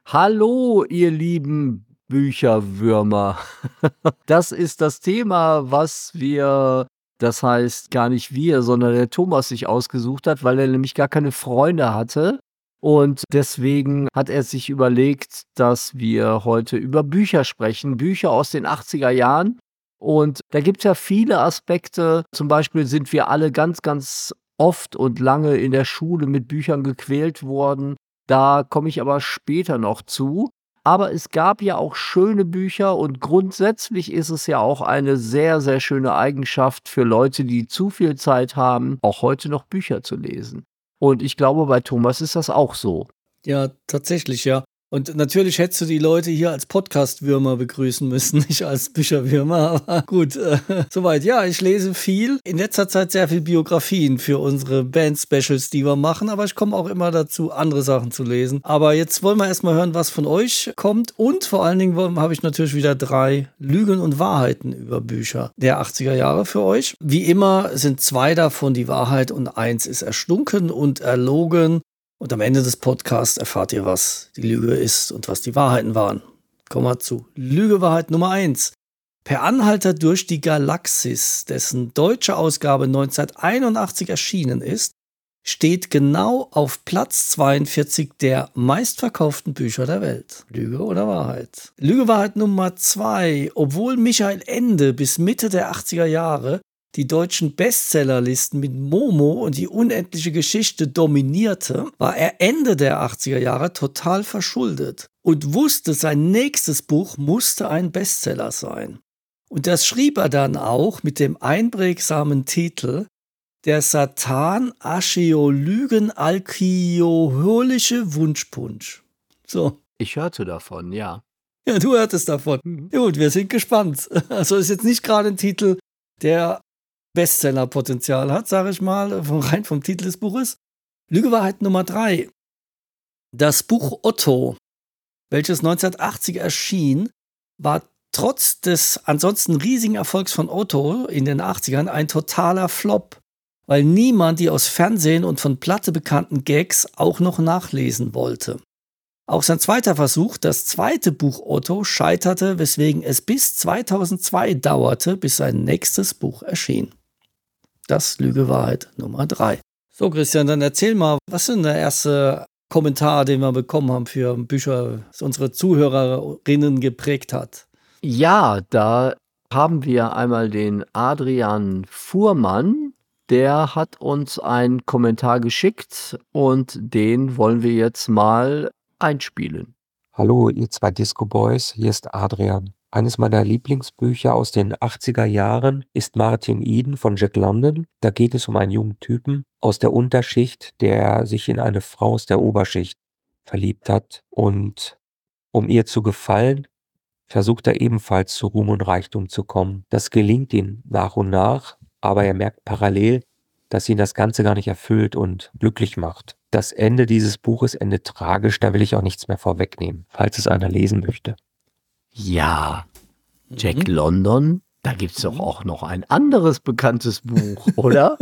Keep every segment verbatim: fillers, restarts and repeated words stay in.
Hallo, ihr lieben Bücherwürmer. Das ist das Thema, was wir das heißt gar nicht wir, sondern der Thomas sich ausgesucht hat, weil er nämlich gar keine Freunde hatte. Und deswegen hat er sich überlegt, dass wir heute über Bücher sprechen, Bücher aus den achtziger Jahren. Und da gibt's ja viele Aspekte. Zum Beispiel sind wir alle ganz, ganz oft und lange in der Schule mit Büchern gequält worden. Da komme ich aber später noch zu. Aber es gab ja auch schöne Bücher und grundsätzlich ist es ja auch eine sehr, sehr schöne Eigenschaft für Leute, die zu viel Zeit haben, auch heute noch Bücher zu lesen. Und ich glaube, bei Thomas ist das auch so. Ja, tatsächlich, ja. Und natürlich hättest du die Leute hier als Podcast-Würmer begrüßen müssen, nicht als Bücherwürmer. Aber gut, äh, soweit. Ja, ich lese viel. In letzter Zeit sehr viel Biografien für unsere Band-Specials, die wir machen. Aber ich komme auch immer dazu, andere Sachen zu lesen. Aber jetzt wollen wir erstmal hören, was von euch kommt. Und vor allen Dingen habe ich natürlich wieder drei Lügen und Wahrheiten über Bücher der achtziger Jahre für euch. Wie immer sind zwei davon die Wahrheit und eins ist erstunken und erlogen. Und am Ende des Podcasts erfahrt ihr, was die Lüge ist und was die Wahrheiten waren. Kommen wir zu Lüge-Wahrheit Nummer eins. Per Anhalter durch die Galaxis, dessen deutsche Ausgabe neunzehnhunderteinundachtzig erschienen ist, steht genau auf Platz zweiundvierzig der meistverkauften Bücher der Welt. Lüge oder Wahrheit? Lüge-Wahrheit Nummer zwei. Obwohl Michael Ende bis Mitte der achtziger Jahre die deutschen Bestsellerlisten mit Momo und die unendliche Geschichte dominierte, war er Ende der achtziger Jahre total verschuldet und wusste, sein nächstes Buch musste ein Bestseller sein. Und das schrieb er dann auch mit dem einprägsamen Titel Der Satan Archäolygen alkoholische Wunschpunsch. So. Ich hörte davon, ja. Ja, du hörtest davon. Mhm. Gut, wir sind gespannt. Also ist jetzt nicht gerade ein Titel, der Bestseller-Potenzial hat, sage ich mal, rein vom Titel des Buches. Lüge-Wahrheit Nummer drei. Das Buch Otto, welches neunzehnhundertachtzig erschien, war trotz des ansonsten riesigen Erfolgs von Otto in den achtzigern ein totaler Flop, weil niemand die aus Fernsehen und von Platte bekannten Gags auch noch nachlesen wollte. Auch sein zweiter Versuch, das zweite Buch Otto, scheiterte, weswegen es bis zweitausendzwei dauerte, bis sein nächstes Buch erschien. Das Lüge-Wahrheit Nummer drei. So, Christian, dann erzähl mal, was ist denn der erste Kommentar, den wir bekommen haben für Bücher, das unsere Zuhörerinnen geprägt hat? Ja, da haben wir einmal den Adrian Fuhrmann, der hat uns einen Kommentar geschickt und den wollen wir jetzt mal einspielen. Hallo, ihr zwei Disco Boys, hier ist Adrian. Eines meiner Lieblingsbücher aus den achtziger Jahren ist Martin Eden von Jack London. Da geht es um einen jungen Typen aus der Unterschicht, der sich in eine Frau aus der Oberschicht verliebt hat. Und um ihr zu gefallen, versucht er ebenfalls zu Ruhm und Reichtum zu kommen. Das gelingt ihm nach und nach, aber er merkt parallel, dass ihn das Ganze gar nicht erfüllt und glücklich macht. Das Ende dieses Buches endet tragisch, da will ich auch nichts mehr vorwegnehmen, falls es einer lesen möchte. Ja, Jack mhm. London, da gibt es doch auch noch ein anderes bekanntes Buch, oder?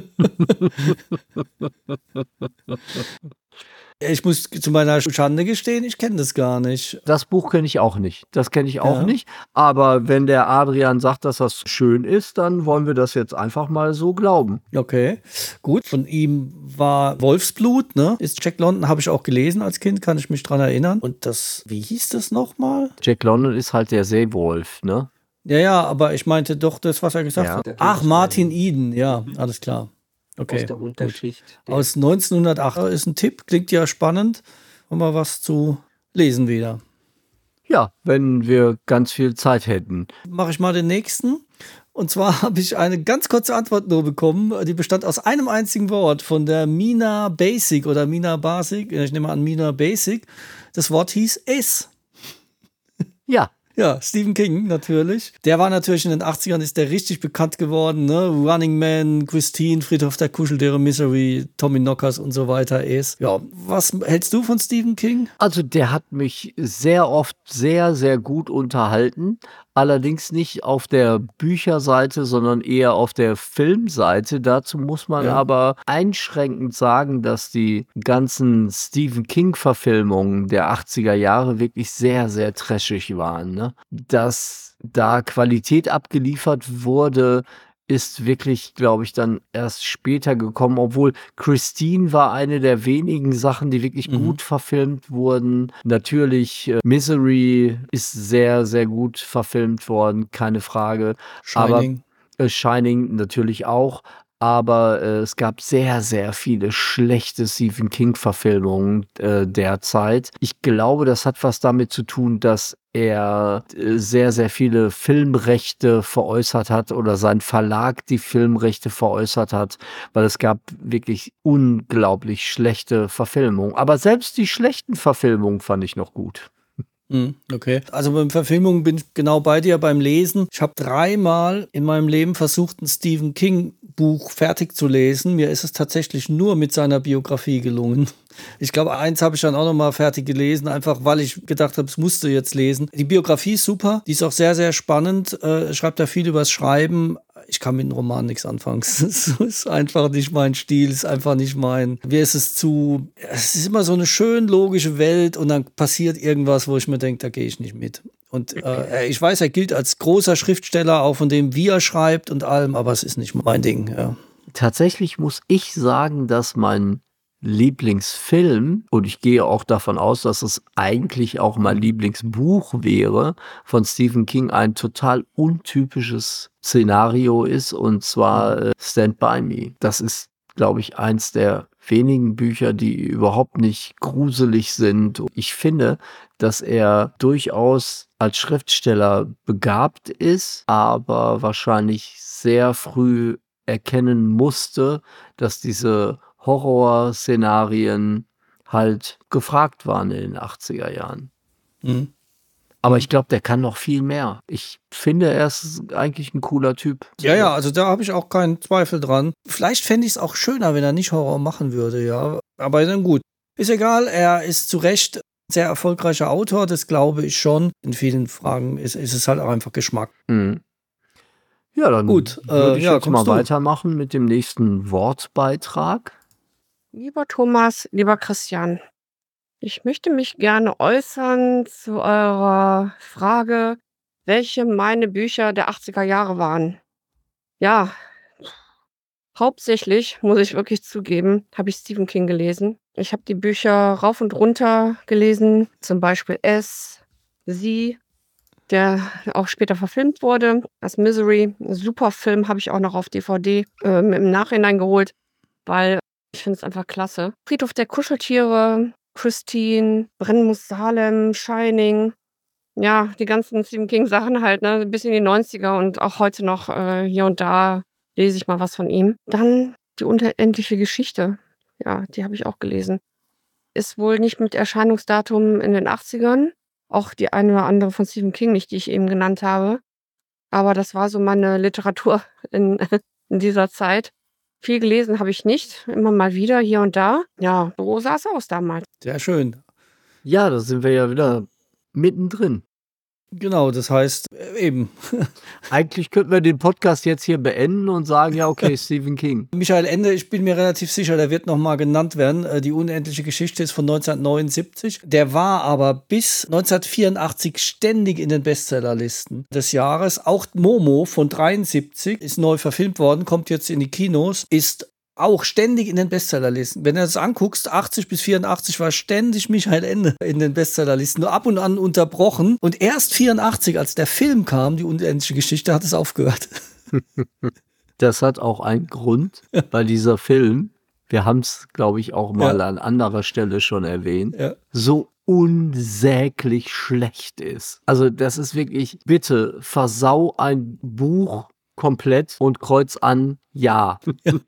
Ich muss zu meiner Schande gestehen, ich kenne das gar nicht. Das Buch kenne ich auch nicht. Das kenne ich auch Ja. nicht. Aber wenn der Adrian sagt, dass das schön ist, dann wollen wir das jetzt einfach mal so glauben. Okay, gut. Von ihm war Wolfsblut, ne? Ist Jack London, habe ich auch gelesen als Kind, kann ich mich dran erinnern. Und das, wie hieß das nochmal? Jack London ist halt der Seewolf, ne? Ja, ja, aber ich meinte doch das, was er gesagt Ja. hat. Ach, Martin Eden, ja, alles klar. Okay. Aus der Unterschicht. Der Aus neunzehnhundertacht ist ein Tipp, klingt ja spannend. Haben wir was zu lesen wieder. Ja, wenn wir ganz viel Zeit hätten. Mache ich mal den nächsten. Und zwar habe ich eine ganz kurze Antwort nur bekommen. Die bestand aus einem einzigen Wort von der Mina Basic oder Mina Basic. Ich nehme an Mina Basic. Das Wort hieß es. Ja. Ja, Stephen King natürlich. Der war natürlich in den achtzigern, ist der richtig bekannt geworden. Ne? Running Man, Christine, Friedhof der Kuscheltiere, Misery, Tommy Knockers und so weiter ist. Ja, was hältst du von Stephen King? Also der hat mich sehr oft sehr, sehr gut unterhalten. Allerdings nicht auf der Bücherseite, sondern eher auf der Filmseite. Dazu muss man Ja. aber einschränkend sagen, dass die ganzen Stephen King-Verfilmungen der achtziger Jahre wirklich sehr, sehr trashig waren. Ne? Dass da Qualität abgeliefert wurde, ist wirklich, glaube ich, dann erst später gekommen, obwohl Christine war eine der wenigen Sachen, die wirklich Mhm. gut verfilmt wurden. Natürlich, äh, Misery ist sehr, sehr gut verfilmt worden, keine Frage. Aber Shining. äh, Shining natürlich auch. Aber äh, es gab sehr, sehr viele schlechte Stephen King-Verfilmungen äh, derzeit. Ich glaube, das hat was damit zu tun, dass er äh, sehr, sehr viele Filmrechte veräußert hat oder sein Verlag die Filmrechte veräußert hat, weil es gab wirklich unglaublich schlechte Verfilmungen. Aber selbst die schlechten Verfilmungen fand ich noch gut. Hm, okay. Also beim Verfilmungen bin ich genau bei dir beim Lesen. Ich habe dreimal in meinem Leben versucht, ein Stephen King Buch fertig zu lesen. Mir ist es tatsächlich nur mit seiner Biografie gelungen. Ich glaube, eins habe ich dann auch noch mal fertig gelesen, einfach weil ich gedacht habe, es musste jetzt lesen. Die Biografie ist super, die ist auch sehr, sehr spannend. Äh, schreibt da viel übers Schreiben. Ich kann mit einem Roman nichts anfangen. Es ist einfach nicht mein Stil, es ist einfach nicht mein. Mir ist es zu. Es ist immer so eine schön logische Welt und dann passiert irgendwas, wo ich mir denke, da gehe ich nicht mit. Und äh, ich weiß, er gilt als großer Schriftsteller, auch von dem, wie er schreibt und allem, aber es ist nicht mein Ding. Ja. Tatsächlich muss ich sagen, dass mein Lieblingsfilm, und ich gehe auch davon aus, dass es eigentlich auch mein Lieblingsbuch wäre, von Stephen King ein total untypisches Szenario ist, und zwar äh, Stand By Me. Das ist, glaube ich, eins der wenigen Bücher, die überhaupt nicht gruselig sind. Ich finde, dass er durchaus als Schriftsteller begabt ist, aber wahrscheinlich sehr früh erkennen musste, dass diese Horrorszenarien halt gefragt waren in den achtziger Jahren. Mhm. Aber ich glaube, der kann noch viel mehr. Ich finde, er ist eigentlich ein cooler Typ. Ja, ja, also da habe ich auch keinen Zweifel dran. Vielleicht fände ich es auch schöner, wenn er nicht Horror machen würde, ja. Aber dann gut. Ist egal, er ist zu Recht ein sehr erfolgreicher Autor, das glaube ich schon. In vielen Fragen ist, ist es halt auch einfach Geschmack. Mhm. Ja, dann Gut, würde äh, ich ja, jetzt mal kommst du. weitermachen mit dem nächsten Wortbeitrag. Lieber Thomas, lieber Christian, ich möchte mich gerne äußern zu eurer Frage, welche meine Bücher der achtziger Jahre waren. Ja, hauptsächlich, muss ich wirklich zugeben, habe ich Stephen King gelesen. Ich habe die Bücher rauf und runter gelesen, zum Beispiel S, Sie, der auch später verfilmt wurde, als Misery. Ein super Film, habe ich auch noch auf D V D ähm, im Nachhinein geholt, weil ich finde es einfach klasse. Friedhof der Kuscheltiere, Christine, Brennen muss Salem, Shining. Ja, die ganzen Stephen King-Sachen halt, ne, bis in die neunziger und auch heute noch äh, hier und da lese ich mal was von ihm. Dann die unendliche Geschichte. Ja, die habe ich auch gelesen. Ist wohl nicht mit Erscheinungsdatum in den achtzigern. Auch die eine oder andere von Stephen King nicht, die ich eben genannt habe. Aber das war so meine Literatur in, in dieser Zeit. Viel gelesen habe ich nicht, immer mal wieder, hier und da. Ja, so sah es aus damals. Sehr schön. Ja, da sind wir ja wieder mittendrin. Genau, das heißt äh, eben. Eigentlich könnten wir den Podcast jetzt hier beenden und sagen, ja, okay, Stephen King. Michael Ende, ich bin mir relativ sicher, der wird nochmal genannt werden. Äh, Die unendliche Geschichte ist von neunzehnhundertneunundsiebzig. Der war aber bis neunzehnhundertvierundachtzig ständig in den Bestsellerlisten des Jahres. Auch Momo von dreiundsiebzig ist neu verfilmt worden, kommt jetzt in die Kinos, ist auch ständig in den Bestsellerlisten. Wenn du das anguckst, achtzig bis vierundachtzig war ständig Michael Ende in den Bestsellerlisten, nur ab und an unterbrochen. Und erst vierundachtzig, als der Film kam, die unendliche Geschichte, hat es aufgehört. Das hat auch einen Grund, weil dieser Film, wir haben es, glaube ich, auch mal Ja. an anderer Stelle schon erwähnt, Ja. so unsäglich schlecht ist. Also das ist wirklich, bitte versau ein Buch komplett und kreuz an, ja.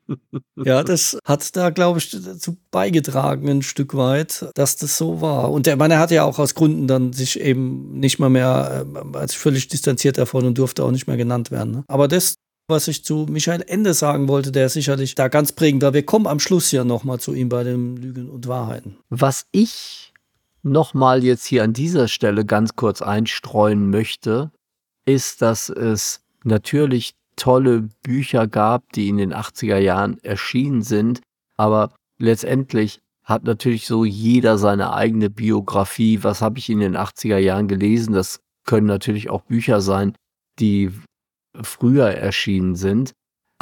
Ja, das hat da, glaube ich, dazu beigetragen, ein Stück weit, dass das so war. Und der Mann, er hatte ja auch aus Gründen dann sich eben nicht mal mehr, äh, als völlig distanziert davon und durfte auch nicht mehr genannt werden. Ne? Aber das, was ich zu Michael Ende sagen wollte, der ist sicherlich da ganz prägend war. Wir kommen am Schluss ja nochmal zu ihm bei den Lügen und Wahrheiten. Was ich nochmal jetzt hier an dieser Stelle ganz kurz einstreuen möchte, ist, dass es natürlich tolle Bücher gab, die in den achtziger Jahren erschienen sind, aber letztendlich hat natürlich so jeder seine eigene Biografie. Was habe ich in den achtziger Jahren gelesen? Das können natürlich auch Bücher sein, die früher erschienen sind,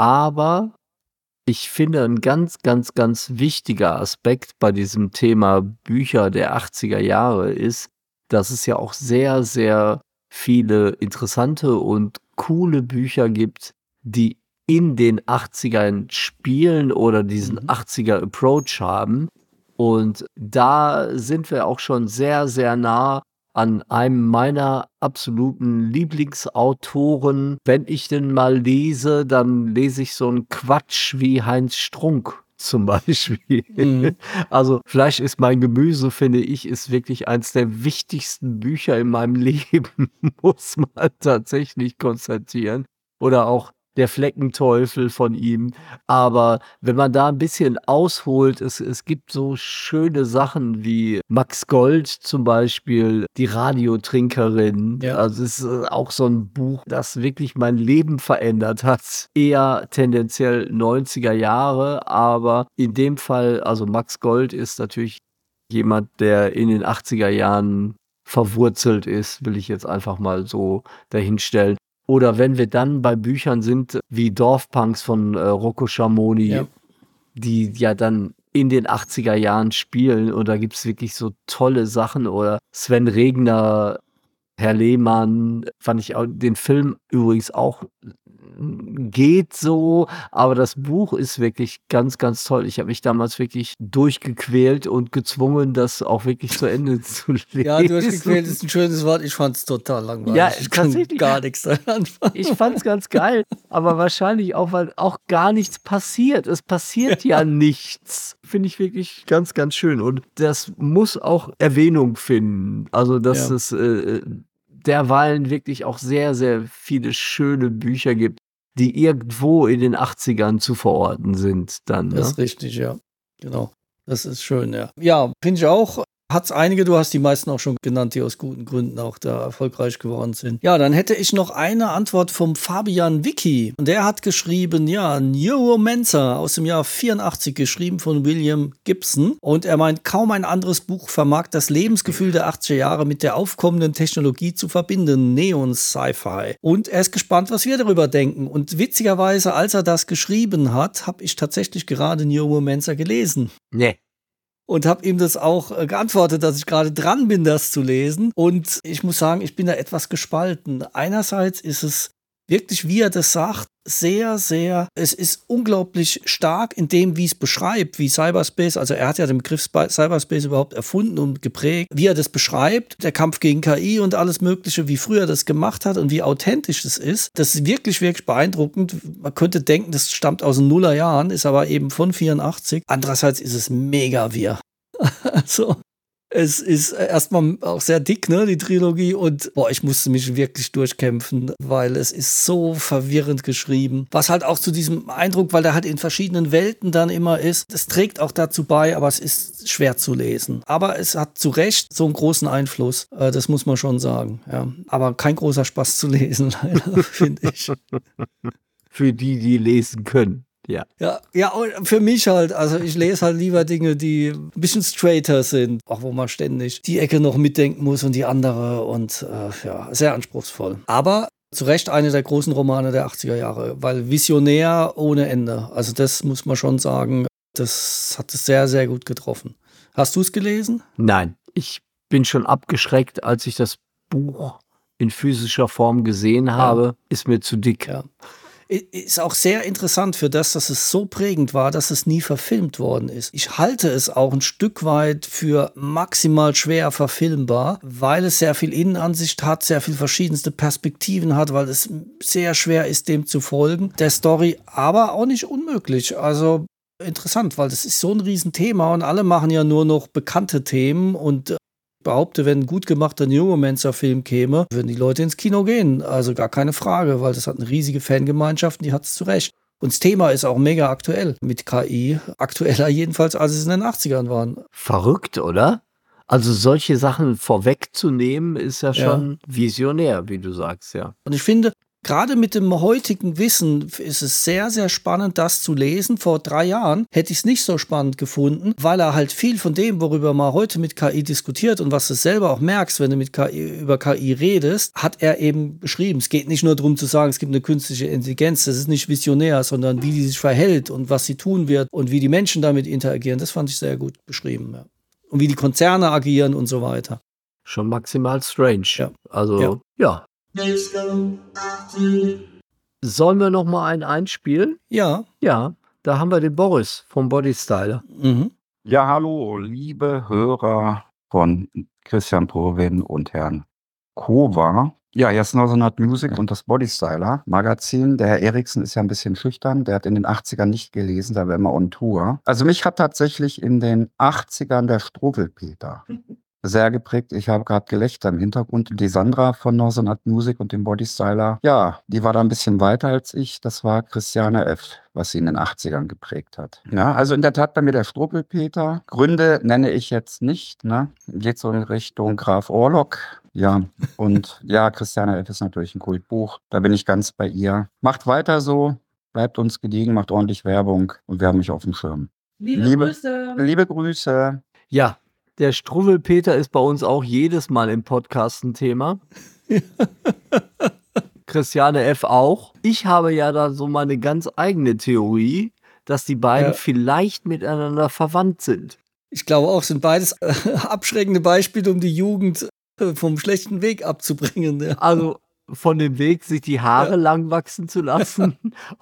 aber ich finde, ein ganz, ganz, ganz wichtiger Aspekt bei diesem Thema Bücher der achtziger Jahre ist, dass es ja auch sehr, sehr viele interessante und coole Bücher gibt, die in den achtzigern spielen oder diesen Mhm. achtziger-Approach haben. Und da sind wir auch schon sehr, sehr nah an einem meiner absoluten Lieblingsautoren. Wenn ich denn mal lese, dann lese ich so einen Quatsch wie Heinz Strunk zum Beispiel. Mhm. Also Fleisch ist mein Gemüse, finde ich, ist wirklich eins der wichtigsten Bücher in meinem Leben, muss man tatsächlich konstatieren. Oder auch Der Fleckenteufel von ihm. Aber wenn man da ein bisschen ausholt, es es gibt so schöne Sachen wie Max Gold zum Beispiel, Die Radiotrinkerin. Ja. Also, es ist, äh, auch so ein Buch, das wirklich mein Leben verändert hat. Eher tendenziell neunziger Jahre, aber in dem Fall also, Max Gold ist natürlich jemand, der in den achtziger Jahren verwurzelt ist, will ich jetzt einfach mal so dahinstellen. Oder wenn wir dann bei Büchern sind wie Dorfpunks von, äh, Rocco Schamoni, Ja. die ja dann in den achtziger Jahren spielen und da gibt's wirklich so tolle Sachen oder Sven Regner, Herr Lehmann, fand ich auch den Film übrigens auch geht so, aber das Buch ist wirklich ganz, ganz toll. Ich habe mich damals wirklich durchgequält und gezwungen, das auch wirklich zu Ende zu lesen. Ja, durchgequält ist ein schönes Wort. Ich fand es total langweilig. Ja, ich kann tatsächlich. gar nichts daran anfangen. Ich fand's ganz geil, aber wahrscheinlich auch, weil auch gar nichts passiert. Es passiert ja nichts. Finde ich wirklich ganz, ganz schön. Und das muss auch Erwähnung finden. Also, dass Ja. es äh, derweilen wirklich auch sehr, sehr viele schöne Bücher gibt, die irgendwo in den achtzigern zu verorten sind dann. Das Ne? ist richtig, ja. Genau. Das ist schön, ja. Ja, finde ich auch. Hat's einige, du hast die meisten auch schon genannt, die aus guten Gründen auch da erfolgreich geworden sind. Ja, dann hätte ich noch eine Antwort vom Fabian Wicki. Und der hat geschrieben, ja, Neuromancer aus dem Jahr vierundachtzig, geschrieben von William Gibson. Und er meint, kaum ein anderes Buch vermag das Lebensgefühl der achtziger Jahre mit der aufkommenden Technologie zu verbinden. Neon-Sci-Fi. Und er ist gespannt, was wir darüber denken. Und witzigerweise, als er das geschrieben hat, habe ich tatsächlich gerade Neuromancer gelesen. Nee. Und habe ihm das auch äh, geantwortet, dass ich gerade dran bin, das zu lesen. Und ich muss sagen, ich bin da etwas gespalten. Einerseits ist es wirklich, wie er das sagt, sehr, sehr, es ist unglaublich stark in dem, wie es beschreibt, wie Cyberspace, also er hat ja den Begriff Cyberspace überhaupt erfunden und geprägt, wie er das beschreibt, der Kampf gegen K I und alles Mögliche, wie früher das gemacht hat und wie authentisch das ist. Das ist wirklich, wirklich beeindruckend. Man könnte denken, das stammt aus den Nullerjahren, ist aber eben von vierundachtzig. Andererseits ist es mega wir. Also, es ist erstmal auch sehr dick, ne, die Trilogie. Und boah, ich musste mich wirklich durchkämpfen, weil es ist so verwirrend geschrieben. Was halt auch zu diesem Eindruck, weil der halt in verschiedenen Welten dann immer ist, das trägt auch dazu bei, aber es ist schwer zu lesen. Aber es hat zu Recht so einen großen Einfluss, äh, das muss man schon sagen. Ja. Aber kein großer Spaß zu lesen, leider, finde ich. Für die, die lesen können. Ja. Ja, ja, und für mich halt, also ich lese halt lieber Dinge, die ein bisschen straighter sind, auch wo man ständig die Ecke noch mitdenken muss und die andere und äh, ja, sehr anspruchsvoll. Aber zu Recht eine der großen Romane der achtziger Jahre, weil visionär ohne Ende. Also das muss man schon sagen, das hat es sehr, sehr gut getroffen. Hast du es gelesen? Nein, ich bin schon abgeschreckt, als ich das Buch in physischer Form gesehen habe, ist mir zu dick. Ja. Ist auch sehr interessant für das, dass es so prägend war, dass es nie verfilmt worden ist. Ich halte es auch ein Stück weit für maximal schwer verfilmbar, weil es sehr viel Innenansicht hat, sehr viel verschiedenste Perspektiven hat, weil es sehr schwer ist, dem zu folgen. Der Story aber auch nicht unmöglich. Also interessant, weil das ist so ein Riesenthema und alle machen ja nur noch bekannte Themen und behaupte, wenn ein gut gemachter Neuromancer-Film käme, würden die Leute ins Kino gehen. Also gar keine Frage, weil das hat eine riesige Fangemeinschaft und die hat es zurecht. Und das Thema ist auch mega aktuell mit K I. Aktueller jedenfalls, als es in den achtzigern waren. Verrückt, oder? Also solche Sachen vorwegzunehmen, ist ja Ja. schon visionär, wie du sagst, ja. Und ich finde, gerade mit dem heutigen Wissen ist es sehr, sehr spannend, das zu lesen. Vor drei Jahren hätte ich es nicht so spannend gefunden, weil er halt viel von dem, worüber man heute mit K I diskutiert und was du selber auch merkst, wenn du mit K I, über K I redest, hat er eben beschrieben. Es geht nicht nur darum zu sagen, es gibt eine künstliche Intelligenz, das ist nicht visionär, sondern wie die sich verhält und was sie tun wird und wie die Menschen damit interagieren. Das fand ich sehr gut beschrieben. Ja. Und wie die Konzerne agieren und so weiter. Schon maximal strange. Ja. Also, Ja. ja. Sollen wir noch mal einen einspielen? Ja. Ja, da haben wir den Boris vom Bodystyler. Mhm. Ja, hallo, liebe Hörer von Christian Prowin und Herrn Kova. Ja, hier ist Northern Art Music und das Bodystyler Magazin. Der Herr Eriksen ist ja ein bisschen schüchtern. Der hat in den achtzigern nicht gelesen, da war immer on Tour. Also mich hat tatsächlich in den achtzigern der Struwwelpeter sehr geprägt. Ich habe gerade Gelächter im Hintergrund. Die Sandra von Northern Art Music und dem Bodystyler, ja, die war da ein bisschen weiter als ich. Das war Christiane F., was sie in den achtzigern geprägt hat. Ja, also in der Tat bei mir der Struwwelpeter. Gründe nenne ich jetzt nicht, ne? Geht so in Richtung Graf Orlok. Ja, und ja, Christiane F. ist natürlich ein Kultbuch. Da bin ich ganz bei ihr. Macht weiter so, bleibt uns gediegen, macht ordentlich Werbung und wir haben mich auf dem Schirm. Liebe, Liebe- Grüße. Liebe Grüße. Ja, der Struwwelpeter ist bei uns auch jedes Mal im Podcast ein Thema. Christiane F. auch. Ich habe ja da so meine ganz eigene Theorie, dass die beiden Ja. vielleicht miteinander verwandt sind. Ich glaube auch, sind beides äh, abschreckende Beispiele, um die Jugend äh, vom schlechten Weg abzubringen. Ja. Also von dem Weg, sich die Haare Ja. lang wachsen zu lassen,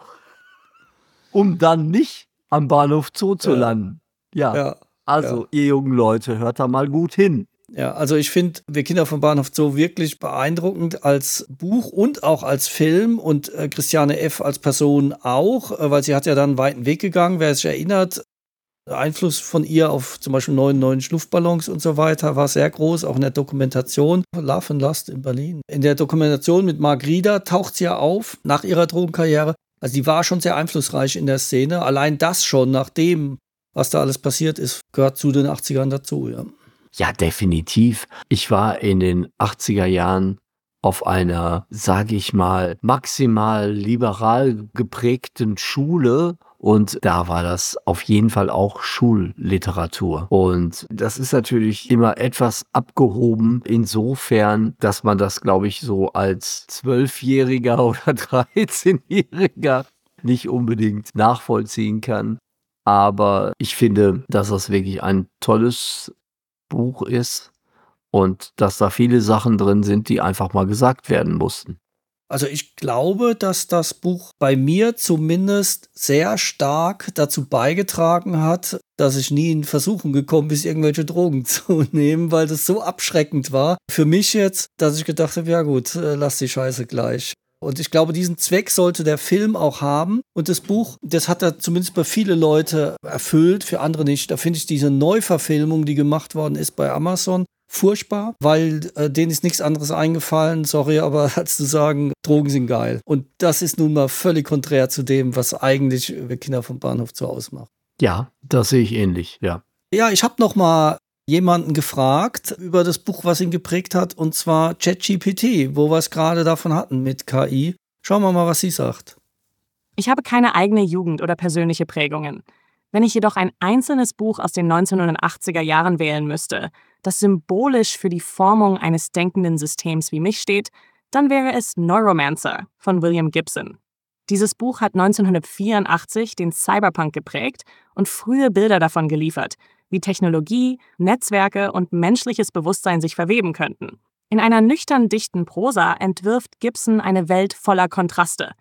um dann nicht am Bahnhof Zoo zu Ja. landen. Ja, Ja, also ihr jungen Leute, hört da mal gut hin. ja, also ich finde Wir Kinder vom Bahnhof Zoo wirklich beeindruckend als Buch und auch als Film und äh, Christiane F. als Person auch, äh, weil sie hat ja dann einen weiten Weg gegangen, wer sich erinnert. Der Einfluss von ihr auf zum Beispiel neunundneunzig Luftballons und so weiter war sehr groß, auch in der Dokumentation Love and Lust in Berlin. In der Dokumentation mit Mark Rieder taucht sie ja auf nach ihrer Drogenkarriere. Also die war schon sehr einflussreich in der Szene. Allein das schon, nach dem, was da alles passiert ist, gehört zu den achtzigern dazu. Ja. Ja, definitiv. Ich war in den achtziger Jahren auf einer, sage ich mal, maximal liberal geprägten Schule und da war das auf jeden Fall auch Schulliteratur. Und das ist natürlich immer etwas abgehoben insofern, dass man das, glaube ich, so als Zwölfjähriger oder dreizehnjähriger nicht unbedingt nachvollziehen kann. Aber ich finde, dass das wirklich ein tolles Buch ist und dass da viele Sachen drin sind, die einfach mal gesagt werden mussten. Also ich glaube, dass das Buch bei mir zumindest sehr stark dazu beigetragen hat, dass ich nie in Versuchung gekommen bin, irgendwelche Drogen zu nehmen, weil das so abschreckend war. Für mich jetzt, dass ich gedacht habe, ja gut, äh, lass die Scheiße gleich. Und ich glaube, diesen Zweck sollte der Film auch haben. Und das Buch, das hat er zumindest bei vielen Leuten erfüllt, für andere nicht. Da finde ich diese Neuverfilmung, die gemacht worden ist bei Amazon, furchtbar, weil äh, denen ist nichts anderes eingefallen, sorry, aber als zu sagen, Drogen sind geil. Und das ist nun mal völlig konträr zu dem, was eigentlich Wir Kinder vom Bahnhof Zoo ausmacht. Ja, das sehe ich ähnlich, ja. Ja, ich habe noch mal jemanden gefragt über das Buch, was ihn geprägt hat, und zwar ChatGPT, wo wir es gerade davon hatten mit K I. Schauen wir mal, was sie sagt. Ich habe keine eigene Jugend oder persönliche Prägungen. Wenn ich jedoch ein einzelnes Buch aus den neunzehnhundertachtziger Jahren wählen müsste, das symbolisch für die Formung eines denkenden Systems wie mich steht, dann wäre es Neuromancer von William Gibson. Dieses Buch hat neunzehnhundertvierundachtzig den Cyberpunk geprägt und frühe Bilder davon geliefert, wie Technologie, Netzwerke und menschliches Bewusstsein sich verweben könnten. In einer nüchtern dichten Prosa entwirft Gibson eine Welt voller Kontraste.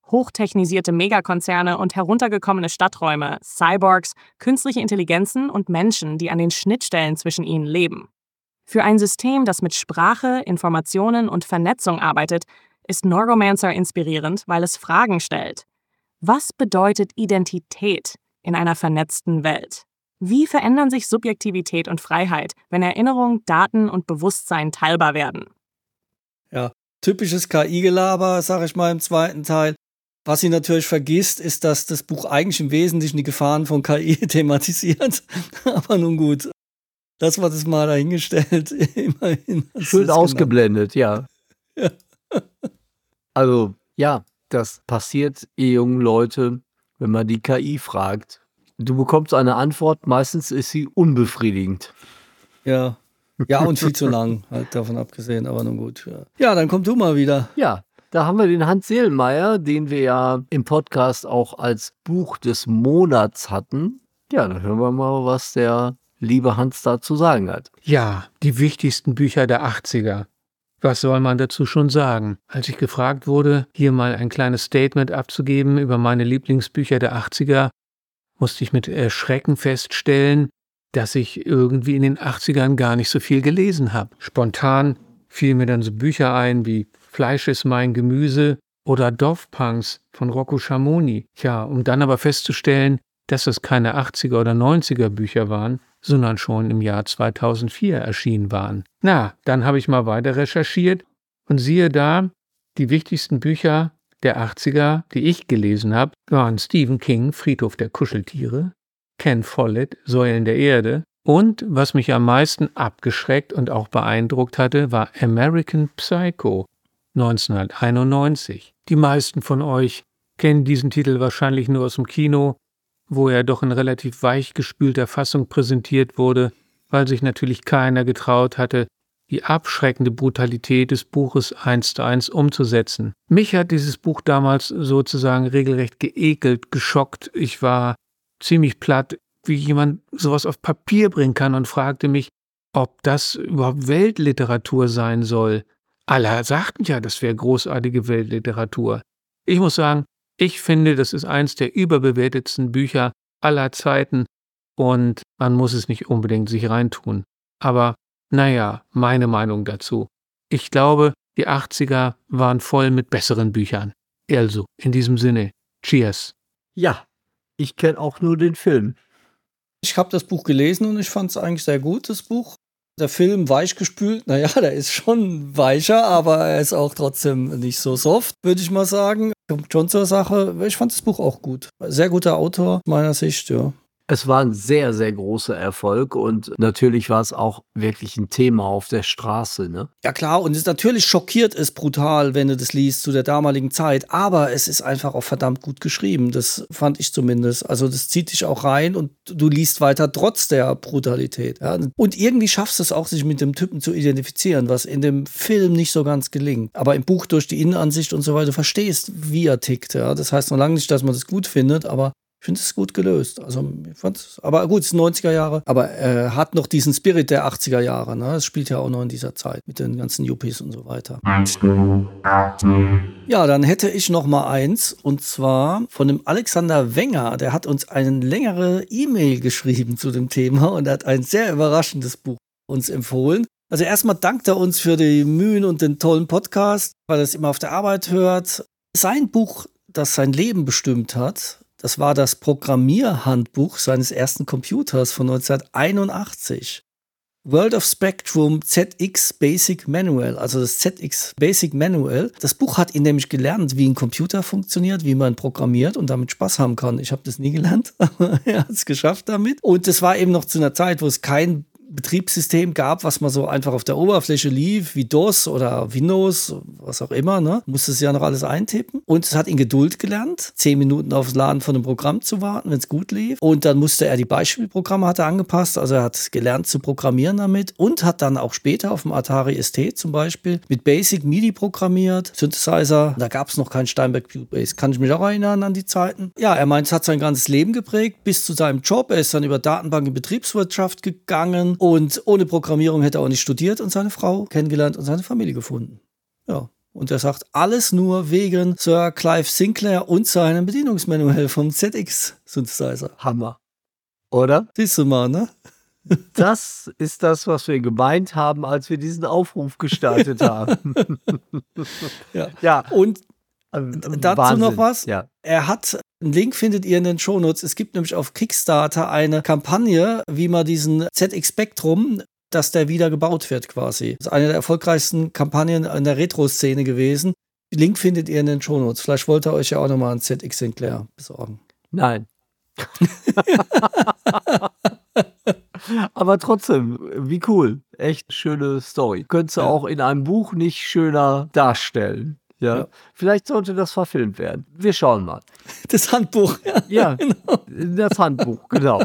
Hochtechnisierte Megakonzerne und heruntergekommene Stadträume, Cyborgs, künstliche Intelligenzen und Menschen, die an den Schnittstellen zwischen ihnen leben. Für ein System, das mit Sprache, Informationen und Vernetzung arbeitet, ist Neuromancer inspirierend, weil es Fragen stellt. Was bedeutet Identität in einer vernetzten Welt? Wie verändern sich Subjektivität und Freiheit, wenn Erinnerung, Daten und Bewusstsein teilbar werden? Ja, typisches K I-Gelaber, sage ich mal im zweiten Teil. Was sie natürlich vergisst, ist, dass das Buch eigentlich im Wesentlichen die Gefahren von K I thematisiert. Aber nun gut, das war das mal dahingestellt. Immerhin. Schön ausgeblendet, ja. Ja. Also, ja, das passiert ihr jungen Leute, wenn man die K I fragt. Du bekommst eine Antwort, meistens ist sie unbefriedigend. Ja, ja und viel zu lang, halt davon abgesehen, aber nun gut. Ja, ja dann komm du mal wieder. Ja, da haben wir den Hans Seelmeier, den wir ja im Podcast auch als Buch des Monats hatten. Ja, dann hören wir mal, was der liebe Hans da zu sagen hat. Ja, die wichtigsten Bücher der achtziger. Was soll man dazu schon sagen? Als ich gefragt wurde, hier mal ein kleines Statement abzugeben über meine Lieblingsbücher der achtziger, musste ich mit Erschrecken feststellen, dass ich irgendwie in den achtzigern gar nicht so viel gelesen habe. Spontan fielen mir dann so Bücher ein wie Fleisch ist mein Gemüse oder Dorfpunks von Rocco Schamoni. Tja, um dann aber festzustellen, dass das keine achtziger oder neunziger Bücher waren, sondern schon im Jahr zweitausendvier erschienen waren. Na, dann habe ich mal weiter recherchiert und siehe da, die wichtigsten Bücher der achtziger, die ich gelesen habe, waren Stephen King, Friedhof der Kuscheltiere, Ken Follett, Säulen der Erde und, was mich am meisten abgeschreckt und auch beeindruckt hatte, war American Psycho neunzehnhunderteinundneunzig. Die meisten von euch kennen diesen Titel wahrscheinlich nur aus dem Kino, wo er doch in relativ weichgespülter Fassung präsentiert wurde, weil sich natürlich keiner getraut hatte, die abschreckende Brutalität des Buches eins zu eins umzusetzen. Mich hat dieses Buch damals sozusagen regelrecht geekelt, geschockt. Ich war ziemlich platt, wie jemand sowas auf Papier bringen kann und fragte mich, ob das überhaupt Weltliteratur sein soll. Alle sagten ja, das wäre großartige Weltliteratur. Ich muss sagen, ich finde, das ist eins der überbewertetsten Bücher aller Zeiten und man muss es nicht unbedingt sich reintun. Aber naja, meine Meinung dazu. Ich glaube, die achtziger waren voll mit besseren Büchern. Also, in diesem Sinne, cheers. Ja, ich kenne auch nur den Film. Ich habe das Buch gelesen und ich fand es eigentlich sehr gut, das Buch. Der Film weichgespült, naja, der ist schon weicher, aber er ist auch trotzdem nicht so soft, würde ich mal sagen. Kommt schon zur Sache. Ich fand das Buch auch gut. Sehr guter Autor, meiner Sicht, ja. Es war ein sehr, sehr großer Erfolg und natürlich war es auch wirklich ein Thema auf der Straße, ne? Ja klar, und es natürlich schockiert es brutal, wenn du das liest zu der damaligen Zeit, aber es ist einfach auch verdammt gut geschrieben, das fand ich zumindest. Also das zieht dich auch rein und du liest weiter trotz der Brutalität. Ja? Und irgendwie schaffst du es auch, sich mit dem Typen zu identifizieren, was in dem Film nicht so ganz gelingt. Aber im Buch durch die Innenansicht und so weiter verstehst, wie er tickt. Ja? Das heißt noch lange nicht, dass man das gut findet, aber ich finde es gut gelöst. Also, ich fand's, aber gut, es sind neunziger Jahre. Aber er äh, hat noch diesen Spirit der achtziger Jahre. Ne? Es spielt ja auch noch in dieser Zeit mit den ganzen Yuppies und so weiter. Ja, dann hätte ich noch mal eins. Und zwar von dem Alexander Wenger. Der hat uns eine längere E-Mail geschrieben zu dem Thema und hat ein sehr überraschendes Buch uns empfohlen. Also erstmal dankt er uns für die Mühen und den tollen Podcast, weil er es immer auf der Arbeit hört. Sein Buch, das sein Leben bestimmt hat, das war das Programmierhandbuch seines ersten Computers von neunzehnhunderteinundachtzig. World of Spectrum Z X Basic Manual, also das Z X Basic Manual. Das Buch hat ihn nämlich gelernt, wie ein Computer funktioniert, wie man programmiert und damit Spaß haben kann. Ich habe das nie gelernt, aber er hat es geschafft damit. Und das war eben noch zu einer Zeit, wo es kein Betriebssystem gab, was mal so einfach auf der Oberfläche lief, wie DOS oder Windows, was auch immer, ne? Musste es ja noch alles eintippen. Und es hat ihn Geduld gelernt, zehn Minuten aufs Laden von einem Programm zu warten, wenn es gut lief. Und dann musste er die Beispielprogramme hat er angepasst, also er hat gelernt zu programmieren damit und hat dann auch später auf dem Atari S T zum Beispiel mit Basic MIDI programmiert, Synthesizer. Da gab es noch keinen Steinberg Cubase. Kann ich mich auch erinnern an die Zeiten. Ja, er meint, es hat sein ganzes Leben geprägt, bis zu seinem Job. Er ist dann über Datenbank in Betriebswirtschaft gegangen. Und ohne Programmierung hätte er auch nicht studiert und seine Frau kennengelernt und seine Familie gefunden. Ja, Und er sagt, alles nur wegen Sir Clive Sinclair und seinem Bedienungsmanual vom Z X-Synthesizer. Hammer. Oder? Siehst du mal, ne? Das ist das, was wir gemeint haben, als wir diesen Aufruf gestartet haben. Ja. Ja. Und äh, dazu Wahnsinn. noch was. Ja. Er hat, einen Link findet ihr in den Shownotes. Es gibt nämlich auf Kickstarter eine Kampagne, wie man diesen Z X Spectrum, dass der wieder gebaut wird quasi. Das ist eine der erfolgreichsten Kampagnen in der Retro-Szene gewesen. Den Link findet ihr in den Shownotes. Vielleicht wollt ihr euch ja auch nochmal einen Z X Sinclair besorgen. Nein. Aber trotzdem, wie cool. Echt schöne Story. Könntest du Ja. auch in einem Buch nicht schöner darstellen. Ja. Ja. Vielleicht sollte das verfilmt werden. Wir schauen mal. Das Handbuch. Ja. Ja, das Handbuch, genau.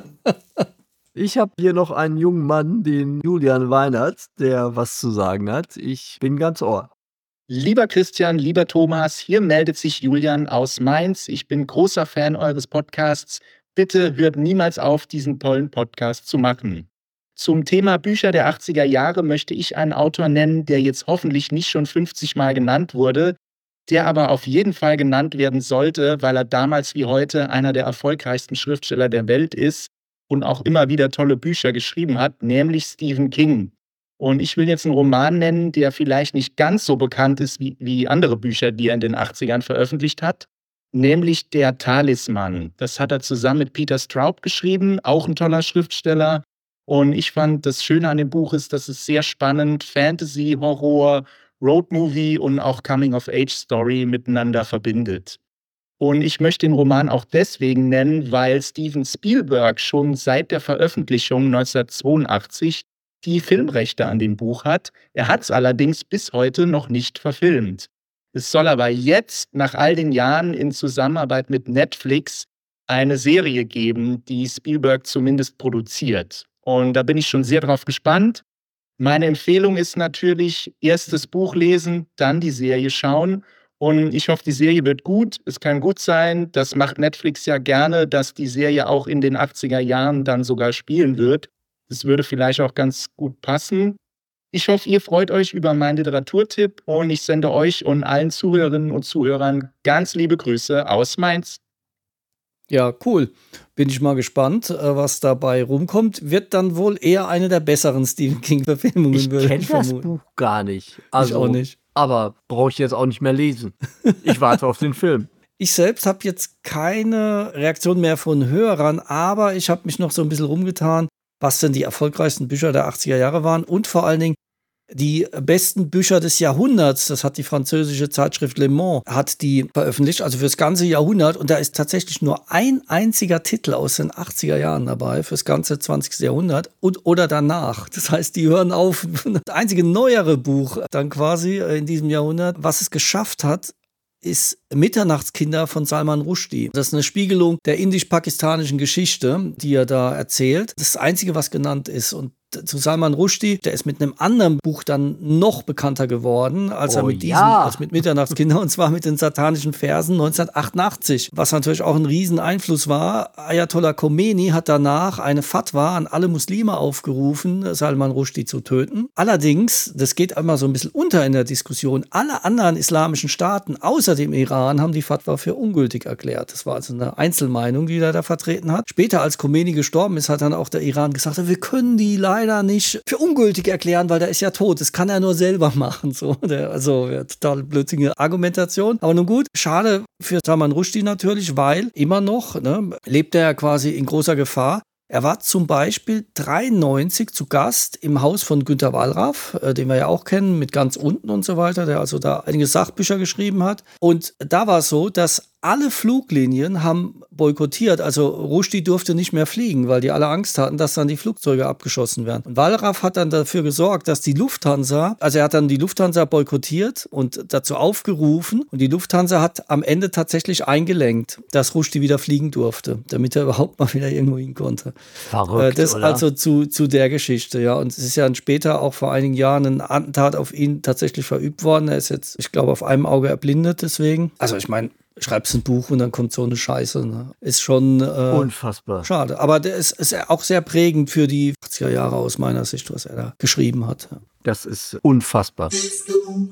Ich habe hier noch einen jungen Mann, den Julian Weinert, der was zu sagen hat. Ich bin ganz ohr. Lieber Christian, lieber Thomas, hier meldet sich Julian aus Mainz. Ich bin großer Fan eures Podcasts. Bitte hört niemals auf, diesen tollen Podcast zu machen. Zum Thema Bücher der achtziger Jahre möchte ich einen Autor nennen, der jetzt hoffentlich nicht schon fünfzig Mal genannt wurde, der aber auf jeden Fall genannt werden sollte, weil er damals wie heute einer der erfolgreichsten Schriftsteller der Welt ist und auch immer wieder tolle Bücher geschrieben hat, nämlich Stephen King. Und ich will jetzt einen Roman nennen, der vielleicht nicht ganz so bekannt ist wie, wie andere Bücher, die er in den achtzigern veröffentlicht hat, nämlich Der Talisman. Das hat er zusammen mit Peter Straub geschrieben, auch ein toller Schriftsteller. Und ich fand, das Schöne an dem Buch ist, dass es sehr spannend Fantasy, Horror, Roadmovie und auch Coming-of-Age-Story miteinander verbindet. Und ich möchte den Roman auch deswegen nennen, weil Steven Spielberg schon seit der Veröffentlichung neunzehnhundertzweiundachtzig die Filmrechte an dem Buch hat. Er hat es allerdings bis heute noch nicht verfilmt. Es soll aber jetzt, nach all den Jahren in Zusammenarbeit mit Netflix, eine Serie geben, die Spielberg zumindest produziert. Und da bin ich schon sehr drauf gespannt. Meine Empfehlung ist natürlich, erst das Buch lesen, dann die Serie schauen. Und ich hoffe, die Serie wird gut. Es kann gut sein. Das macht Netflix ja gerne, dass die Serie auch in den achtziger Jahren dann sogar spielen wird. Das würde vielleicht auch ganz gut passen. Ich hoffe, ihr freut euch über meinen Literaturtipp und ich sende euch und allen Zuhörerinnen und Zuhörern ganz liebe Grüße aus Mainz. Ja, cool. Bin ich mal gespannt, äh, was dabei rumkommt. Wird dann wohl eher eine der besseren Stephen King-Verfilmungen. Ich würde kenne das vermuten. Buch gar nicht. Ich Also, auch nicht. aber brauche ich jetzt auch nicht mehr lesen. Ich warte auf den Film. Ich selbst habe jetzt keine Reaktion mehr von Hörern, aber ich habe mich noch so ein bisschen rumgetan, was denn die erfolgreichsten Bücher der achtziger Jahre waren und vor allen Dingen die besten Bücher des Jahrhunderts. Das hat die französische Zeitschrift Le Monde, hat die veröffentlicht, also fürs ganze Jahrhundert. Und da ist tatsächlich nur ein einziger Titel aus den achtziger Jahren dabei, fürs ganze zwanzigste Jahrhundert und oder danach. Das heißt, die hören auf. Das einzige neuere Buch dann quasi in diesem Jahrhundert, was es geschafft hat, ist Mitternachtskinder von Salman Rushdie. Das ist eine Spiegelung der indisch-pakistanischen Geschichte, die er da erzählt. Das ist das Einzige, was genannt ist. Und zu Salman Rushdie, der ist mit einem anderen Buch dann noch bekannter geworden, als Oh er mit diesem, ja. als mit Mitternachtskinder, und zwar mit den satanischen Versen neunzehnhundertachtundachtzig, was natürlich auch ein Rieseneinfluss war. Ayatollah Khomeini hat danach eine Fatwa an alle Muslime aufgerufen, Salman Rushdie zu töten. Allerdings, das geht einmal so ein bisschen unter in der Diskussion, alle anderen islamischen Staaten außer dem Iran haben die Fatwa für ungültig erklärt. Das war also eine Einzelmeinung, die er da vertreten hat. Später, als Khomeini gestorben ist, hat dann auch der Iran gesagt, wir können die leider nicht für ungültig erklären, weil der ist ja tot. Das kann er nur selber machen. So, der, also ja, total blödsinnige Argumentation. Aber nun gut, schade für Salman Rushdie natürlich, weil immer noch ne, lebt er quasi in großer Gefahr. Er war zum Beispiel dreiundneunzig zu Gast im Haus von Günter Wallraff, äh, den wir ja auch kennen, mit ganz unten und so weiter, der also da einige Sachbücher geschrieben hat. Und da war es so, dass alle Fluglinien haben boykottiert, also Rushdie durfte nicht mehr fliegen, weil die alle Angst hatten, dass dann die Flugzeuge abgeschossen werden. Und Wallraff hat dann dafür gesorgt, dass die Lufthansa, also er hat dann die Lufthansa boykottiert und dazu aufgerufen und die Lufthansa hat am Ende tatsächlich eingelenkt, dass Rushdie wieder fliegen durfte, damit er überhaupt mal wieder irgendwo hin konnte. Verrückt, Das oder? also zu, zu der Geschichte, ja. Und es ist ja dann später auch vor einigen Jahren ein Attentat auf ihn tatsächlich verübt worden. Er ist jetzt, ich glaube, auf einem Auge erblindet deswegen. Also ich meine, schreibst ein Buch und dann kommt so eine Scheiße. Ne? Ist schon äh, Unfassbar. schade. Aber der ist, ist auch sehr prägend für die achtziger Jahre aus meiner Sicht, was er da geschrieben hat. Ja. Das ist unfassbar. Bist du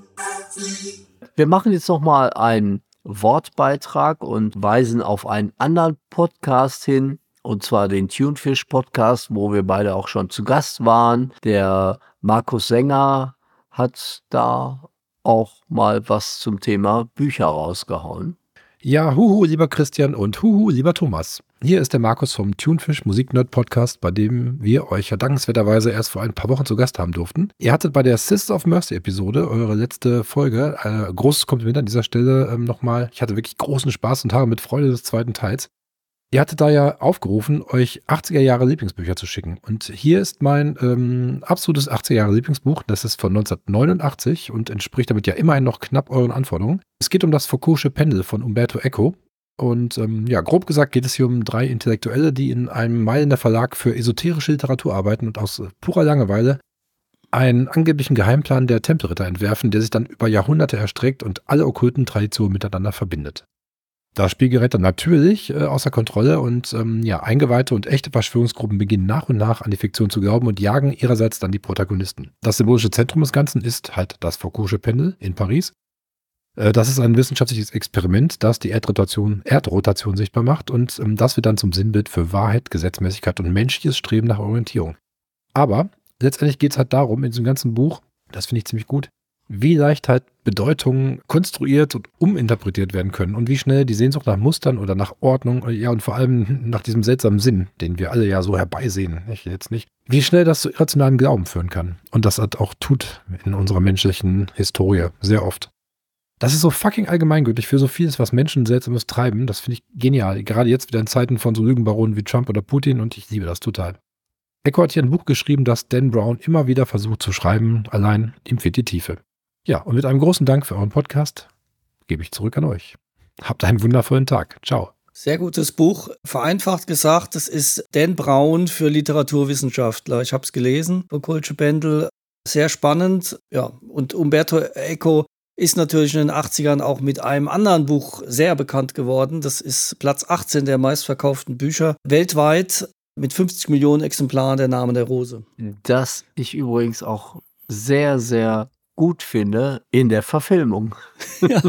Wir machen jetzt noch mal einen Wortbeitrag und weisen auf einen anderen Podcast hin, und zwar den Tunefish Podcast, wo wir beide auch schon zu Gast waren. Der Markus Sänger hat da auch mal was zum Thema Bücher rausgehauen. Ja, huhu, lieber Christian und huhu, lieber Thomas. Hier ist der Markus vom Tunefish Musiknerd Podcast, bei dem wir euch ja dankenswerterweise erst vor ein paar Wochen zu Gast haben durften. Ihr hattet bei der Sisters of Mercy Episode, eure letzte Folge, ein großes Kompliment an dieser Stelle ähm, nochmal. Ich hatte wirklich großen Spaß und habe mit Freude des zweiten Teils. Ihr hattet da ja aufgerufen, euch achtziger Jahre Lieblingsbücher zu schicken. Und hier ist mein ähm, absolutes achtziger Jahre Lieblingsbuch. Das ist von neunzehnhundertneunundachtzig und entspricht damit ja immerhin noch knapp euren Anforderungen. Es geht um das Foucault'sche Pendel von Umberto Eco. Und ähm, ja, grob gesagt geht es hier um drei Intellektuelle, die in einem Mailänder Verlag für esoterische Literatur arbeiten und aus äh, purer Langeweile einen angeblichen Geheimplan der Tempelritter entwerfen, der sich dann über Jahrhunderte erstreckt und alle okkulten Traditionen miteinander verbindet. Das Spiel gerät dann natürlich äh, außer Kontrolle und ähm, ja, eingeweihte und echte Verschwörungsgruppen beginnen nach und nach an die Fiktion zu glauben und jagen ihrerseits dann die Protagonisten. Das symbolische Zentrum des Ganzen ist halt das Foucault'sche Pendel in Paris. Äh, das ist ein wissenschaftliches Experiment, das die Erdrotation, Erdrotation sichtbar macht und ähm, das wird dann zum Sinnbild für Wahrheit, Gesetzmäßigkeit und menschliches Streben nach Orientierung. Aber letztendlich geht es halt darum, in diesem ganzen Buch, das finde ich ziemlich gut, wie leicht halt Bedeutungen konstruiert und uminterpretiert werden können und wie schnell die Sehnsucht nach Mustern oder nach Ordnung, ja und vor allem nach diesem seltsamen Sinn, den wir alle ja so herbeisehen, ich jetzt nicht, wie schnell das zu irrationalem Glauben führen kann. Und das halt auch tut in unserer menschlichen Historie sehr oft. Das ist so fucking allgemeingültig für so vieles, was Menschen Seltsames treiben. Das finde ich genial. Gerade jetzt wieder in Zeiten von so Lügenbaronen wie Trump oder Putin und ich liebe das total. Eco hat hier ein Buch geschrieben, das Dan Brown immer wieder versucht zu schreiben, allein ihm fehlt die Tiefe. Ja, und mit einem großen Dank für euren Podcast gebe ich zurück an euch. Habt einen wundervollen Tag. Ciao. Sehr gutes Buch. Vereinfacht gesagt, es ist Dan Brown für Literaturwissenschaftler. Ich habe es gelesen, Foucault'sche Pendel. Sehr spannend. Ja, und Umberto Eco ist natürlich in den achtzigern auch mit einem anderen Buch sehr bekannt geworden. Das ist Platz achtzehn der meistverkauften Bücher weltweit mit fünfzig Millionen Exemplaren, Der Name der Rose. Das ich übrigens auch sehr, sehr gut finde in der Verfilmung. Ja.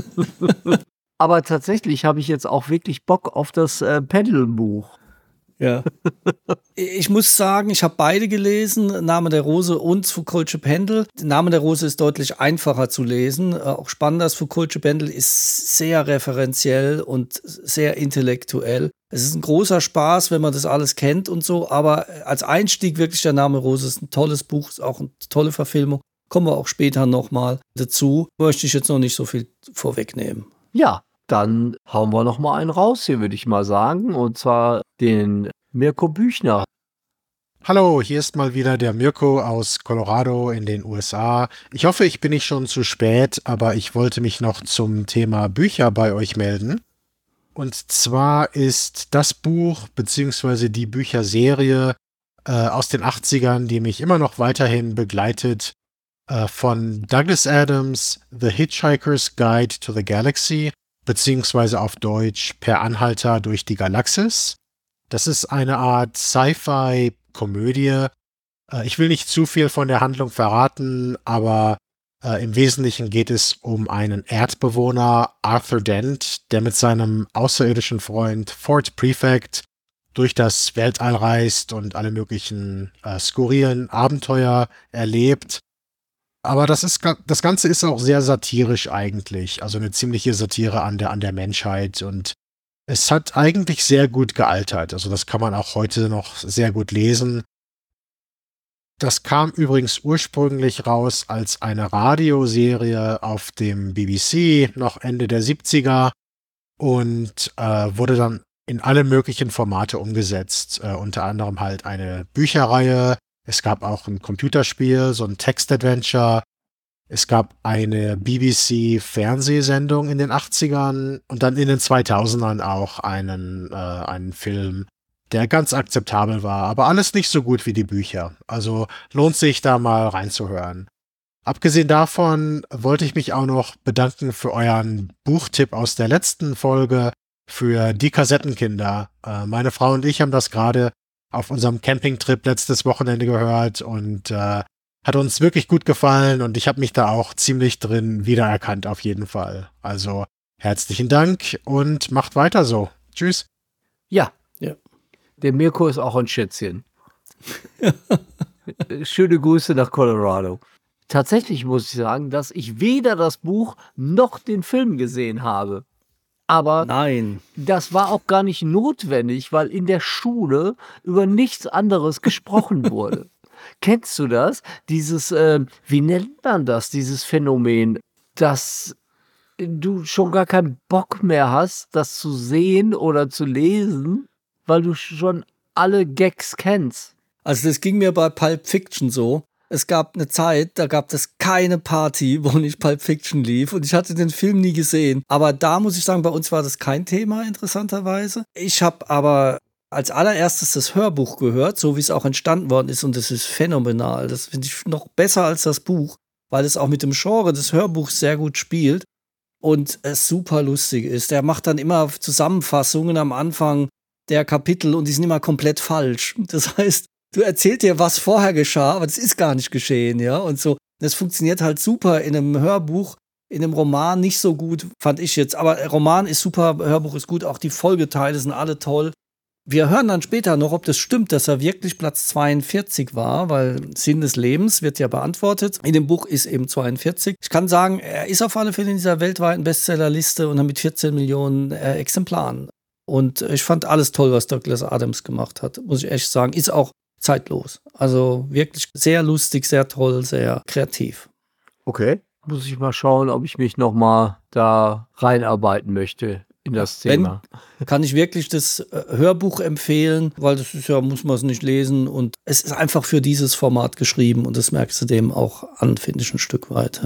Aber tatsächlich habe ich jetzt auch wirklich Bock auf das äh, Pendelbuch. Ja. Ich muss sagen, ich habe beide gelesen, Name der Rose und Foucault'sche Pendel. Name der Rose ist deutlich einfacher zu lesen. Äh, auch spannender, das Foucault'sche Pendel ist sehr referenziell und sehr intellektuell. Es ist ein großer Spaß, wenn man das alles kennt und so, aber als Einstieg wirklich der Name Rose ist ein tolles Buch, ist auch eine tolle Verfilmung. Kommen wir auch später nochmal dazu. Möchte ich jetzt noch nicht so viel vorwegnehmen. Ja, dann hauen wir noch mal einen raus hier, würde ich mal sagen. Und zwar den Mirko Büchner. Hallo, hier ist mal wieder der Mirko aus Colorado in den U S A. Ich hoffe, ich bin nicht schon zu spät, aber ich wollte mich noch zum Thema Bücher bei euch melden. Und zwar ist das Buch bzw. die Bücherserie äh, aus den achtzigern, die mich immer noch weiterhin begleitet, äh, von Douglas Adams, The Hitchhiker's Guide to the Galaxy, beziehungsweise auf Deutsch Per Anhalter durch die Galaxis. Das ist eine Art Sci-Fi-Komödie. Äh, ich will nicht zu viel von der Handlung verraten, aber äh, im Wesentlichen geht es um einen Erdbewohner, Arthur Dent, der mit seinem außerirdischen Freund Fort Prefect durch das Weltall reist und alle möglichen äh, skurrilen Abenteuer erlebt. Aber das ist, das Ganze ist auch sehr satirisch eigentlich, also eine ziemliche Satire an der, an der Menschheit und es hat eigentlich sehr gut gealtert, also das kann man auch heute noch sehr gut lesen. Das kam übrigens ursprünglich raus als eine Radioserie auf dem B B C, noch Ende der siebziger und äh, wurde dann in alle möglichen Formate umgesetzt, äh, unter anderem halt eine Bücherreihe. Es gab auch ein Computerspiel, so ein Text-Adventure. Es gab eine B B C-Fernsehsendung in den achtzigern und dann in den zweitausendern auch einen, äh, einen Film, der ganz akzeptabel war, aber alles nicht so gut wie die Bücher. Also lohnt sich da mal reinzuhören. Abgesehen davon wollte ich mich auch noch bedanken für euren Buchtipp aus der letzten Folge für Die Kassettenkinder. Äh, meine Frau und ich haben das gerade auf unserem Campingtrip letztes Wochenende gehört und äh, hat uns wirklich gut gefallen und ich habe mich da auch ziemlich drin wiedererkannt auf jeden Fall. Also herzlichen Dank und macht weiter so. Tschüss. Ja, Ja. der Mirko ist auch ein Schätzchen. Schöne Grüße nach Colorado. Tatsächlich muss ich sagen, dass ich weder das Buch noch den Film gesehen habe. Aber Nein. das war auch gar nicht notwendig, weil in der Schule über nichts anderes gesprochen wurde. Kennst du das? Dieses, äh, wie nennt man das, dieses Phänomen, dass du schon gar keinen Bock mehr hast, das zu sehen oder zu lesen, weil du schon alle Gags kennst. Also das ging mir bei Pulp Fiction so. Es gab eine Zeit, da gab es keine Party, wo nicht Pulp Fiction lief und ich hatte den Film nie gesehen. Aber da muss ich sagen, bei uns war das kein Thema, interessanterweise. Ich habe aber als allererstes das Hörbuch gehört, so wie es auch entstanden worden ist und das ist phänomenal. Das finde ich noch besser als das Buch, weil es auch mit dem Genre des Hörbuchs sehr gut spielt und es super lustig ist. Der macht dann immer Zusammenfassungen am Anfang der Kapitel und die sind immer komplett falsch. Das heißt, du erzählst dir, was vorher geschah, aber das ist gar nicht geschehen, ja. Und so, das funktioniert halt super in einem Hörbuch, in einem Roman nicht so gut, fand ich jetzt. Aber Roman ist super, Hörbuch ist gut, auch die Folgeteile sind alle toll. Wir hören dann später noch, ob das stimmt, dass er wirklich Platz zweiundvierzig war, weil Sinn des Lebens wird ja beantwortet. In dem Buch ist eben zweiundvierzig. Ich kann sagen, er ist auf alle Fälle in dieser weltweiten Bestsellerliste und mit vierzehn Millionen äh, Exemplaren. Und ich fand alles toll, was Douglas Adams gemacht hat, muss ich echt sagen. Ist auch zeitlos. Also wirklich sehr lustig, sehr toll, sehr kreativ. Okay. Muss ich mal schauen, ob ich mich noch mal da reinarbeiten möchte in das Thema. Wenn, kann ich wirklich das äh, Hörbuch empfehlen, weil das ist ja, muss man es nicht lesen und es ist einfach für dieses Format geschrieben und das merkst du dem auch an, finde ich, ein Stück weit.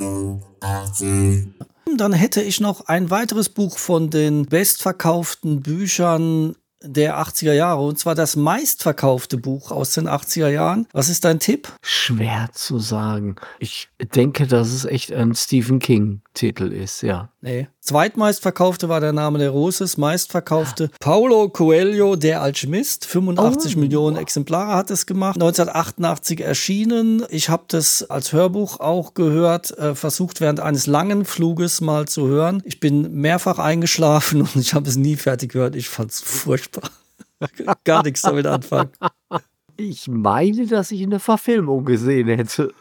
Dann hätte ich noch ein weiteres Buch von den bestverkauften Büchern der achtziger Jahre, und zwar das meistverkaufte Buch aus den achtziger Jahren. Was ist dein Tipp? Schwer zu sagen. Ich denke, dass es echt ein Stephen King-Titel ist, ja. Nee. Zweitmeistverkaufte war Der Name der Rose, das meistverkaufte Paulo Coelho, Der Alchemist. fünfundachtzig Oh. Millionen Exemplare hat es gemacht. neunzehnhundertachtundachtzig erschienen. Ich habe das als Hörbuch auch gehört, äh, versucht während eines langen Fluges mal zu hören. Ich bin mehrfach eingeschlafen und ich habe es nie fertig gehört. Ich fand es furchtbar. Gar nichts damit anfangen. Ich meine, dass ich eine Verfilmung gesehen hätte.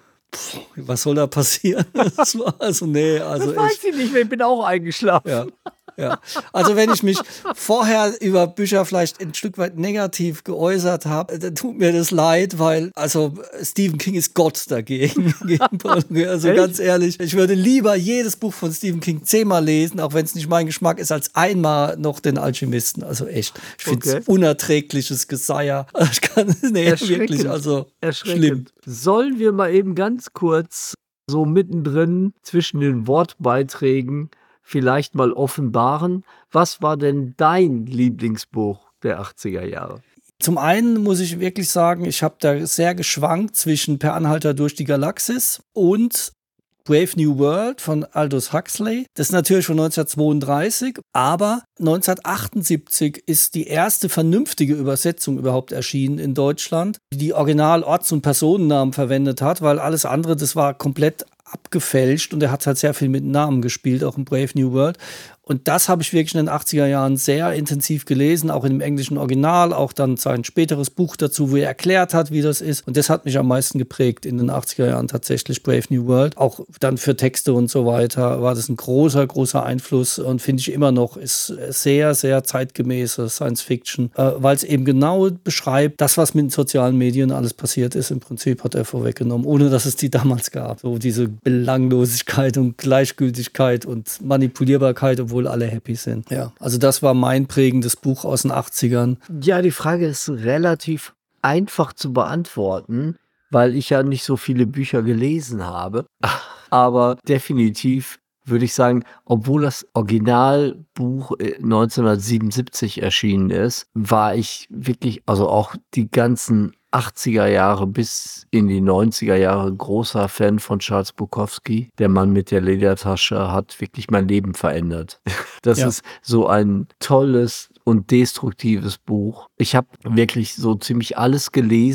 Was soll da passieren? Das war also, nee, also das weiß ich, ich nicht mehr, ich bin auch eingeschlafen. ja. Ja, also wenn ich mich vorher über Bücher vielleicht ein Stück weit negativ geäußert habe, dann tut mir das leid, weil also Stephen King ist Gott dagegen. Also Echt? ganz ehrlich, ich würde lieber jedes Buch von Stephen King zehnmal lesen, auch wenn es nicht mein Geschmack ist, als einmal noch den Alchemisten. Also echt, ich finde es Okay. unerträgliches Geseier. Ich kann, nee, Erschreckend. wirklich, also schlimm. Erschreckend. Sollen wir mal eben ganz kurz so mittendrin zwischen den Wortbeiträgen vielleicht mal offenbaren, was war denn dein Lieblingsbuch der achtziger Jahre? Zum einen muss ich wirklich sagen, ich habe da sehr geschwankt zwischen Per Anhalter durch die Galaxis und Brave New World von Aldous Huxley. Das ist natürlich von neunzehnhundertzweiunddreißig, aber neunzehnhundertachtundsiebzig ist die erste vernünftige Übersetzung überhaupt erschienen in Deutschland, die die Original Orts- und Personennamen verwendet hat, weil alles andere, das war komplett abgefälscht und er hat halt sehr viel mit Namen gespielt, auch in Brave New World. Und das habe ich wirklich in den achtziger Jahren sehr intensiv gelesen, auch in dem englischen Original, auch dann sein späteres Buch dazu, wo er erklärt hat, wie das ist. Und das hat mich am meisten geprägt in den achtziger Jahren tatsächlich, Brave New World. Auch dann für Texte und so weiter war das ein großer, großer Einfluss und finde ich immer noch, ist sehr, sehr zeitgemäße Science Fiction, äh, weil es eben genau beschreibt, das, was mit den sozialen Medien alles passiert ist, im Prinzip hat er vorweggenommen, ohne dass es die damals gab. So diese Belanglosigkeit und Gleichgültigkeit und Manipulierbarkeit, obwohl alle happy sind. Ja, also das war mein prägendes Buch aus den achtzigern. Ja, die Frage ist relativ einfach zu beantworten, weil ich ja nicht so viele Bücher gelesen habe. Aber definitiv würde ich sagen, obwohl das Originalbuch neunzehnhundertsiebenundsiebzig erschienen ist, war ich wirklich, also auch die ganzen achtziger Jahre bis in die neunziger Jahre großer Fan von Charles Bukowski. Der Mann mit der Ledertasche hat wirklich mein Leben verändert. Das Ja. ist so ein tolles und destruktives Buch. Ich habe wirklich so ziemlich alles gelesen,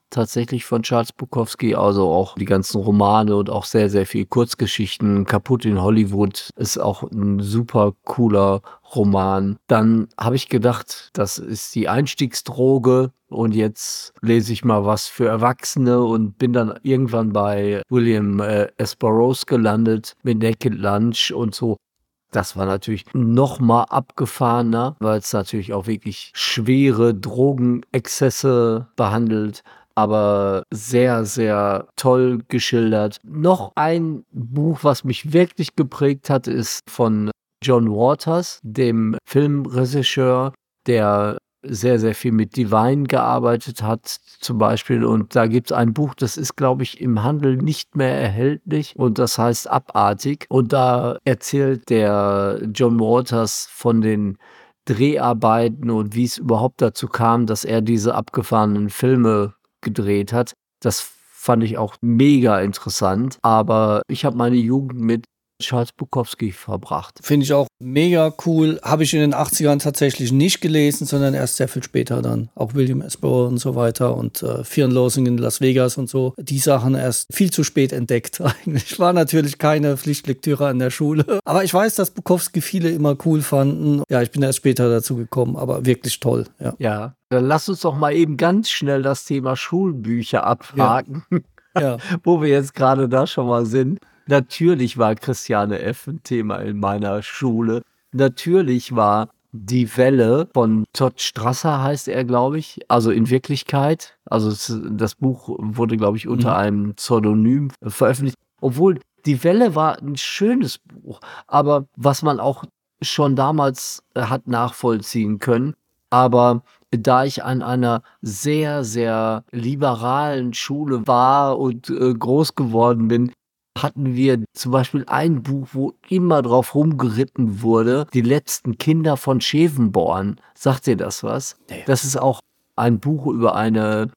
tatsächlich von Charles Bukowski, also auch die ganzen Romane und auch sehr, sehr viel Kurzgeschichten. Kaputt in Hollywood ist auch ein super cooler Roman. Dann habe ich gedacht, das ist die Einstiegsdroge und jetzt lese ich mal was für Erwachsene und bin dann irgendwann bei William äh, S. Burroughs gelandet mit Naked Lunch und so. Das war natürlich noch mal abgefahrener, weil es natürlich auch wirklich schwere Drogenexzesse behandelt, aber sehr, sehr toll geschildert. Noch ein Buch, was mich wirklich geprägt hat, ist von John Waters, dem Filmregisseur, der sehr, sehr viel mit Divine gearbeitet hat zum Beispiel. Und da gibt es ein Buch, das ist, glaube ich, im Handel nicht mehr erhältlich und das heißt Abartig. Und da erzählt der John Waters von den Dreharbeiten und wie es überhaupt dazu kam, dass er diese abgefahrenen Filme gedreht hat. Das fand ich auch mega interessant. Aber ich habe meine Jugend mit Charles Bukowski verbracht. Finde ich auch mega cool. Habe ich in den achtzigern tatsächlich nicht gelesen, sondern erst sehr viel später dann. Auch William S. Burroughs und so weiter und äh, Fear and Loathing in Las Vegas und so. Die Sachen erst viel zu spät entdeckt eigentlich. War natürlich keine Pflichtlektüre an der Schule. Aber ich weiß, dass Bukowski viele immer cool fanden. Ja, ich bin erst später dazu gekommen, aber wirklich toll. Ja, ja, dann lass uns doch mal eben ganz schnell das Thema Schulbücher abhaken. Ja. Ja. Wo wir jetzt gerade da schon mal sind. Natürlich war Christiane F. ein Thema in meiner Schule. Natürlich war Die Welle von Todd Strasser, heißt er, glaube ich. Also in Wirklichkeit. Also es, das Buch wurde, glaube ich, unter mhm. einem Pseudonym veröffentlicht. Obwohl Die Welle war ein schönes Buch. Aber was man auch schon damals hat nachvollziehen können. Aber da ich an einer sehr, sehr liberalen Schule war und äh, groß geworden bin, hatten wir zum Beispiel ein Buch, wo immer drauf rumgeritten wurde, Die letzten Kinder von Schevenborn. Sagt dir das was? Nee. Das ist auch ein Buch über eine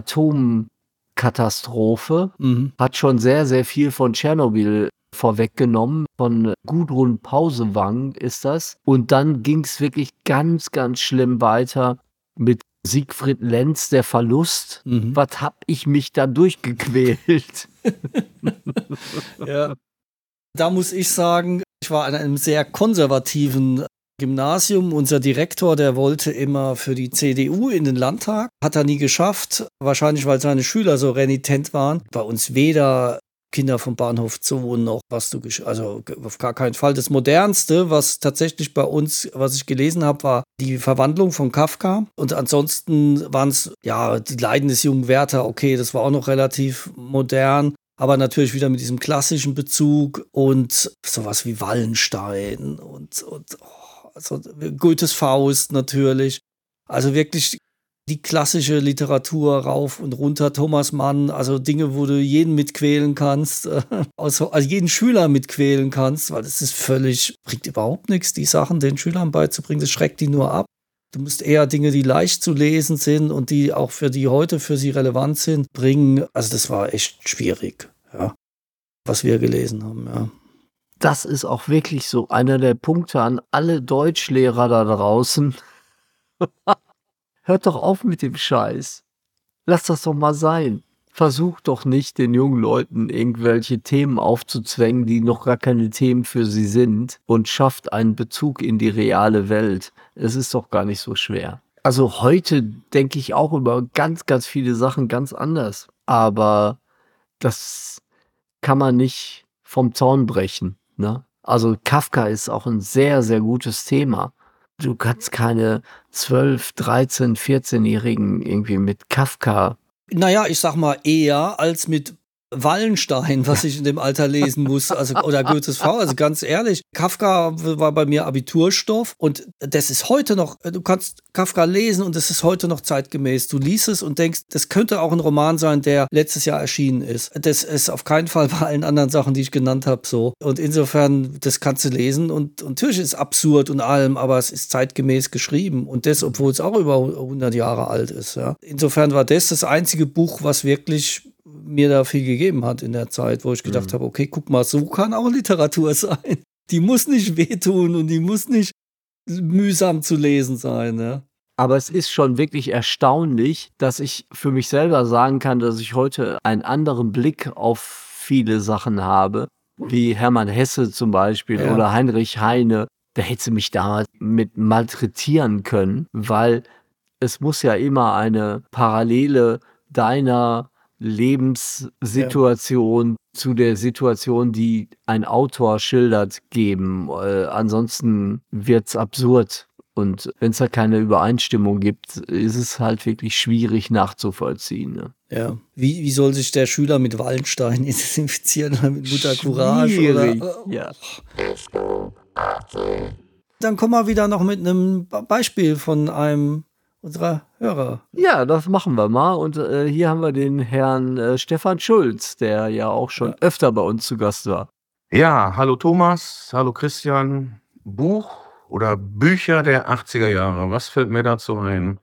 Atomkatastrophe. Mhm. Hat schon sehr, sehr viel von Tschernobyl vorweggenommen. Von Gudrun Pausewang ist das. Und dann ging es wirklich ganz, ganz schlimm weiter mit Siegfried Lenz, Der Verlust. Mhm. Was hab ich mich da durchgequält? Ja. Da muss ich sagen, ich war an einem sehr konservativen Gymnasium. Unser Direktor, der wollte immer für die C D U in den Landtag. Hat er nie geschafft. Wahrscheinlich, weil seine Schüler so renitent waren. Bei uns weder Kinder vom Bahnhof Zoo noch, was du, gesch- also auf gar keinen Fall. Das Modernste, was tatsächlich bei uns, was ich gelesen habe, war die Verwandlung von Kafka. Und ansonsten waren es, ja, die Leiden des jungen Werther, okay, das war auch noch relativ modern. Aber natürlich wieder mit diesem klassischen Bezug und sowas wie Wallenstein und, und oh, also Goethes Faust natürlich. Also wirklich die klassische Literatur rauf und runter, Thomas Mann, also Dinge, wo du jeden mitquälen kannst, also, also jeden Schüler mitquälen kannst, weil das ist völlig, bringt überhaupt nichts, die Sachen den Schülern beizubringen, das schreckt die nur ab. Du musst eher Dinge, die leicht zu lesen sind und die auch für die heute für sie relevant sind, bringen. Also das war echt schwierig, ja, was wir gelesen haben, ja. Das ist auch wirklich so einer der Punkte an alle Deutschlehrer da draußen. Hört doch auf mit dem Scheiß. Lass das doch mal sein. Versucht doch nicht, den jungen Leuten irgendwelche Themen aufzuzwängen, die noch gar keine Themen für sie sind, und schafft einen Bezug in die reale Welt. Es ist doch gar nicht so schwer. Also heute denke ich auch über ganz, ganz viele Sachen ganz anders. Aber das kann man nicht vom Zaun brechen, ne? Also Kafka ist auch ein sehr, sehr gutes Thema. Du kannst keine zwölf-, dreizehn-, vierzehnjährigen irgendwie mit Kafka. Naja, ich sag mal eher als mit Wallenstein, was ich in dem Alter lesen muss, also, oder Goethes Faust, also ganz ehrlich, Kafka war bei mir Abiturstoff und das ist heute noch, du kannst Kafka lesen und das ist heute noch zeitgemäß. Du liest es und denkst, das könnte auch ein Roman sein, der letztes Jahr erschienen ist. Das ist auf keinen Fall bei allen anderen Sachen, die ich genannt habe, so. Und insofern, das kannst du lesen und, und natürlich ist es absurd und allem, aber es ist zeitgemäß geschrieben und das, obwohl es auch über hundert Jahre alt ist, ja. Insofern war das das einzige Buch, was wirklich mir da viel gegeben hat in der Zeit, wo ich gedacht mhm. habe, okay, guck mal, so kann auch Literatur sein. Die muss nicht wehtun und die muss nicht mühsam zu lesen sein. Ja. Aber es ist schon wirklich erstaunlich, dass ich für mich selber sagen kann, dass ich heute einen anderen Blick auf viele Sachen habe, wie Hermann Hesse zum Beispiel Ja. oder Heinrich Heine. Da hätte sie mich damals mit malträtieren können, weil es muss ja immer eine Parallele deiner Lebenssituation zu der Situation, die ein Autor schildert, geben. Äh, ansonsten wird's absurd. Und wenn es da keine Übereinstimmung gibt, ist es halt wirklich schwierig nachzuvollziehen. Ne? Ja. Wie, wie soll sich der Schüler mit Wallenstein identifizieren oder mit Mutter Courage? Schwierig, Oder, ja. Dann kommen wir wieder noch mit einem Be- Beispiel von einem unserer Hörer. Ja, das machen wir mal. Und äh, hier haben wir den Herrn äh, Stefan Schulz, der ja auch schon Ja. öfter bei uns zu Gast war. Ja, hallo Thomas, hallo Christian. Buch oder Bücher der achtziger Jahre, was fällt mir dazu ein?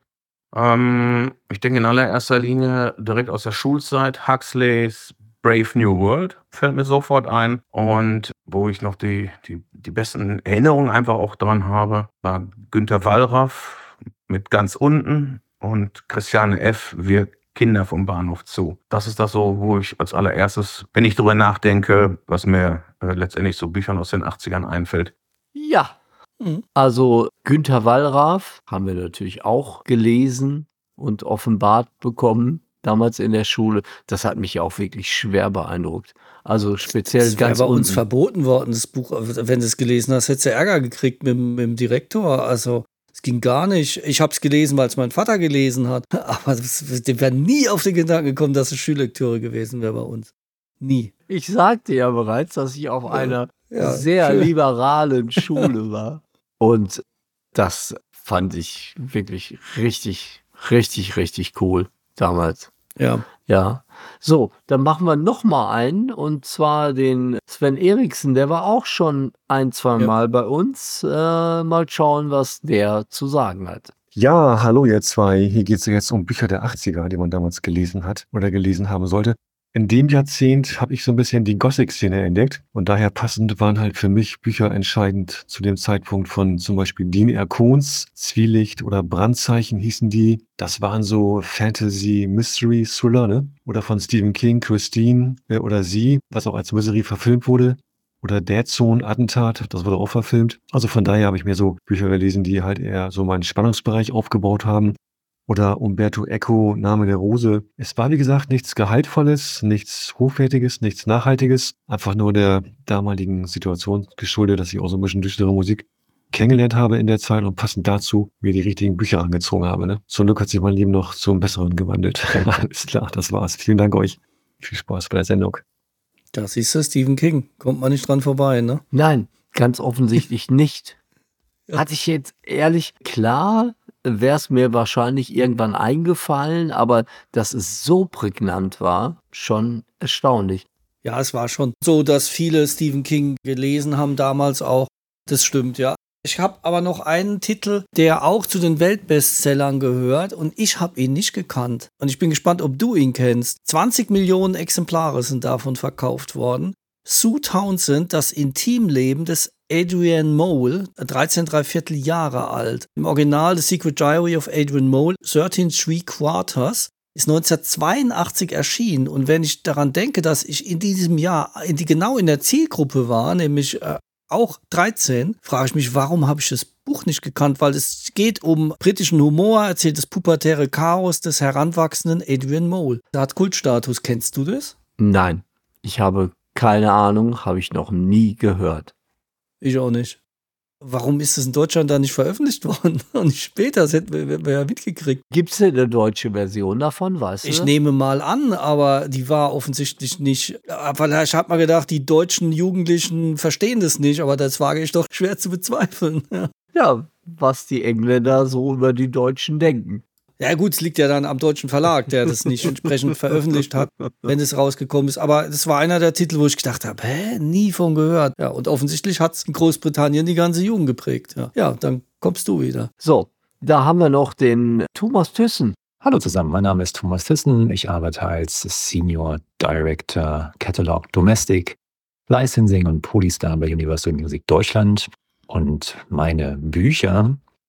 Ähm, ich denke in allererster Linie direkt aus der Schulzeit, Huxleys Brave New World fällt mir sofort ein. Und wo ich noch die, die, die besten Erinnerungen einfach auch dran habe, war Günter Wallraff mit Ganz unten und Christiane F., Wir Kinder vom Bahnhof Zoo. Das ist das so, wo ich als allererstes, wenn ich drüber nachdenke, was mir äh, letztendlich so Büchern aus den achtzigern einfällt. Ja, Mhm. also Günter Wallraff haben wir natürlich auch gelesen und offenbart bekommen, damals in der Schule. Das hat mich auch wirklich schwer beeindruckt. Also speziell Das wäre ganz bei uns unten. verboten worden, das Buch. Wenn du es gelesen hast, hättest du Ärger gekriegt mit, dem- mit dem Direktor. Also, es ging gar nicht. Ich habe es gelesen, weil es mein Vater gelesen hat. Aber das- dem wäre nie auf den Gedanken gekommen, dass es Schullektüre gewesen wäre bei uns. Nie. Ich sagte ja bereits, dass ich auf einer Ja, sehr schön. liberalen Schule war. Und das fand ich wirklich richtig, richtig, richtig cool damals. Ja. Ja. So, dann machen wir noch mal einen, und zwar den Sven Eriksen. Der war auch schon ein, zwei Ja. Mal bei uns. Äh, mal schauen, was der zu sagen hat. Ja, hallo ihr zwei. Hier geht es jetzt um Bücher der achtziger, die man damals gelesen hat oder gelesen haben sollte. In dem Jahrzehnt habe ich so ein bisschen die Gothic-Szene entdeckt, und daher passend waren halt für mich Bücher entscheidend zu dem Zeitpunkt von zum Beispiel Dean R. Koontz, Zwielicht oder Brandzeichen hießen die. Das waren so Fantasy-Mystery-Thriller, ne? Oder von Stephen King, Christine äh, oder Sie, was auch als Misery verfilmt wurde. Oder Dead Zone, Attentat, das wurde auch verfilmt. Also von daher habe ich mir so Bücher gelesen, die halt eher so meinen Spannungsbereich aufgebaut haben. Oder Umberto Eco, Name der Rose. Es war, wie gesagt, nichts Gehaltvolles, nichts Hochwertiges, nichts Nachhaltiges. Einfach nur der damaligen Situation geschuldet, dass ich auch so ein bisschen düstere Musik kennengelernt habe in der Zeit und passend dazu mir die richtigen Bücher angezogen habe. Ne? Zum Glück hat sich mein Leben noch zum Besseren gewandelt. Alles klar, das war's. Vielen Dank euch. Viel Spaß bei der Sendung. Da siehst du, Stephen King. Kommt man nicht dran vorbei, ne? Nein, ganz offensichtlich nicht. Ja. Hatte ich jetzt ehrlich, klar, wäre es mir wahrscheinlich irgendwann eingefallen, aber dass es so prägnant war, schon erstaunlich. Ja, es war schon so, dass viele Stephen King gelesen haben damals auch. Das stimmt, ja. Ich habe aber noch einen Titel, der auch zu den Weltbestsellern gehört, und ich habe ihn nicht gekannt. Und ich bin gespannt, ob du ihn kennst. zwanzig Millionen Exemplare sind davon verkauft worden. Sue Townsend, das Intimleben des Adrian Mole, dreizehn Dreiviertel Jahre alt. Im Original The Secret Diary of Adrian Mole, dreizehn Three Quarters, ist neunzehnhundertzweiundachtzig erschienen. Und wenn ich daran denke, dass ich in diesem Jahr in die, genau in der Zielgruppe war, nämlich äh, auch dreizehn, frage ich mich, warum habe ich das Buch nicht gekannt? Weil es geht um britischen Humor, erzählt das pubertäre Chaos des heranwachsenden Adrian Mole. Der hat Kultstatus. Kennst du das? Nein, ich habe keine Ahnung, habe ich noch nie gehört. Ich auch nicht. Warum ist es in Deutschland da nicht veröffentlicht worden? Und nicht später, das hätten wir, wir ja mitgekriegt. Gibt es denn eine deutsche Version davon, weißt du? Ich nehme mal an, aber die war offensichtlich nicht. Aber ich habe mal gedacht, die deutschen Jugendlichen verstehen das nicht, aber das wage ich doch schwer zu bezweifeln. Ja. Ja, was die Engländer so über die Deutschen denken. Ja gut, es liegt ja dann am deutschen Verlag, der das nicht entsprechend veröffentlicht hat, wenn es rausgekommen ist. Aber das war einer der Titel, wo ich gedacht habe, hä, nie von gehört. Ja, und offensichtlich hat es in Großbritannien die ganze Jugend geprägt. Ja. ja, dann kommst du wieder. So, da haben wir noch den Thomas Thyssen. Hallo zusammen, mein Name ist Thomas Thyssen. Ich arbeite als Senior Director Catalog Domestic, Licensing und Polystar bei Universal Music Deutschland. Und meine Bücher,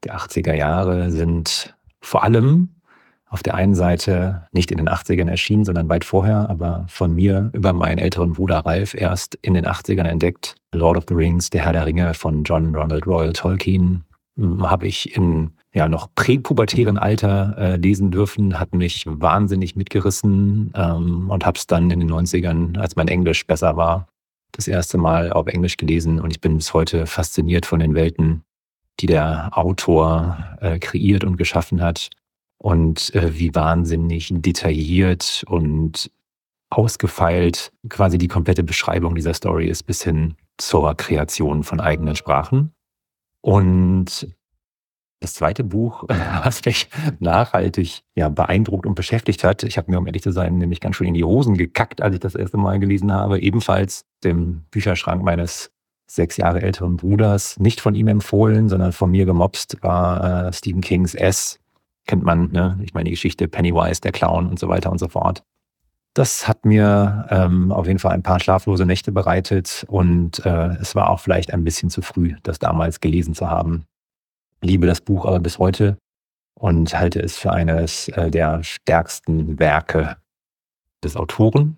der achtziger Jahre sind vor allem auf der einen Seite nicht in den achtzigern erschienen, sondern weit vorher, aber von mir über meinen älteren Bruder Ralf erst in den achtzigern entdeckt. Lord of the Rings, der Herr der Ringe von John Ronald Reuel Tolkien, habe ich in ja noch präpubertären Alter äh, lesen dürfen, hat mich wahnsinnig mitgerissen ähm, und habe es dann in den neunzigern, als mein Englisch besser war, das erste Mal auf Englisch gelesen und ich bin bis heute fasziniert von den Welten, die der Autor äh, kreiert und geschaffen hat und äh, wie wahnsinnig detailliert und ausgefeilt quasi die komplette Beschreibung dieser Story ist bis hin zur Kreation von eigenen Sprachen. Und das zweite Buch, was mich nachhaltig ja, beeindruckt und beschäftigt hat, ich habe mir, um ehrlich zu sein, nämlich ganz schön in die Hosen gekackt, als ich das erste Mal gelesen habe, ebenfalls dem Bücherschrank meines sechs Jahre älteren Bruders, nicht von ihm empfohlen, sondern von mir gemobst, war äh, Stephen Kings S. Kennt man, ne? Ich meine die Geschichte Pennywise, der Clown und so weiter und so fort. Das hat mir ähm, auf jeden Fall ein paar schlaflose Nächte bereitet und äh, es war auch vielleicht ein bisschen zu früh, das damals gelesen zu haben. Liebe das Buch aber bis heute und halte es für eines äh, der stärksten Werke des Autoren.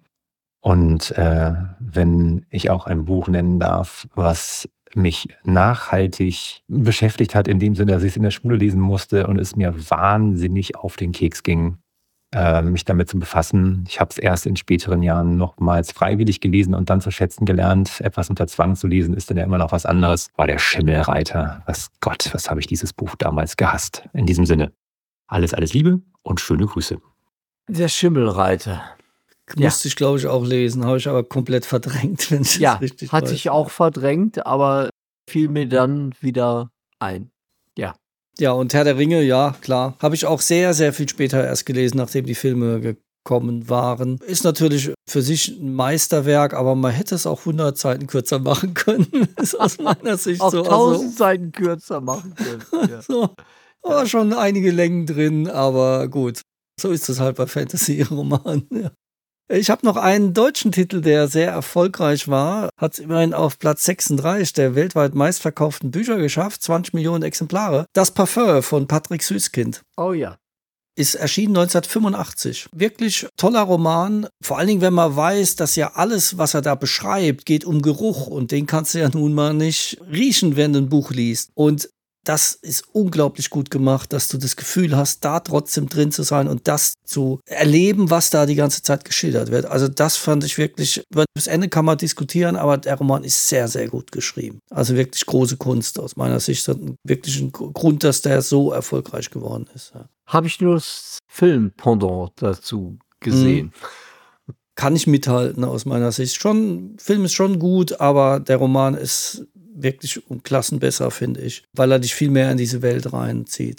Und äh, wenn ich auch ein Buch nennen darf, was mich nachhaltig beschäftigt hat, in dem Sinne, dass ich es in der Schule lesen musste und es mir wahnsinnig auf den Keks ging, äh, mich damit zu befassen. Ich habe es erst in späteren Jahren nochmals freiwillig gelesen und dann zu schätzen gelernt. Etwas unter Zwang zu lesen ist dann ja immer noch was anderes. War der Schimmelreiter. Was Gott, was habe ich dieses Buch damals gehasst. In diesem Sinne, alles, alles Liebe und schöne Grüße. Der Schimmelreiter. Musste ich, glaube ich, auch lesen, habe ich aber komplett verdrängt, wenn ich Ja, das richtig hatte weiß. ich auch verdrängt, aber fiel mir dann wieder ein. Ja. Ja, und Herr der Ringe, ja, klar. Habe ich auch sehr, sehr viel später erst gelesen, nachdem die Filme gekommen waren. Ist natürlich für sich ein Meisterwerk, aber man hätte es auch hundert Seiten kürzer machen können. Ist aus meiner Sicht Auch so. tausend Seiten kürzer machen können. Ja. So, war schon einige Längen drin, aber gut. So ist es halt bei Fantasy-Romanen. Ja. Ich habe noch einen deutschen Titel, der sehr erfolgreich war. Hat es immerhin auf Platz sechsunddreißig der weltweit meistverkauften Bücher geschafft. zwanzig Millionen Exemplare. Das Parfum von Patrick Süßkind. Oh ja. Ist erschienen neunzehnhundertfünfundachtzig. Wirklich toller Roman. Vor allen Dingen, wenn man weiß, dass ja alles, was er da beschreibt, geht um Geruch. Und den kannst du ja nun mal nicht riechen, wenn du ein Buch liest. Und das ist unglaublich gut gemacht, dass du das Gefühl hast, da trotzdem drin zu sein und das zu erleben, was da die ganze Zeit geschildert wird. Also das fand ich wirklich, bis Ende kann man diskutieren, aber der Roman ist sehr, sehr gut geschrieben. Also wirklich große Kunst aus meiner Sicht. Hat wirklich einen Grund, dass der so erfolgreich geworden ist. Ja. Habe ich nur das Film-Pendant dazu gesehen. Mhm. Kann ich mithalten aus meiner Sicht. Schon, Film ist schon gut, aber der Roman ist wirklich um Klassen besser, finde ich, weil er dich viel mehr in diese Welt reinzieht.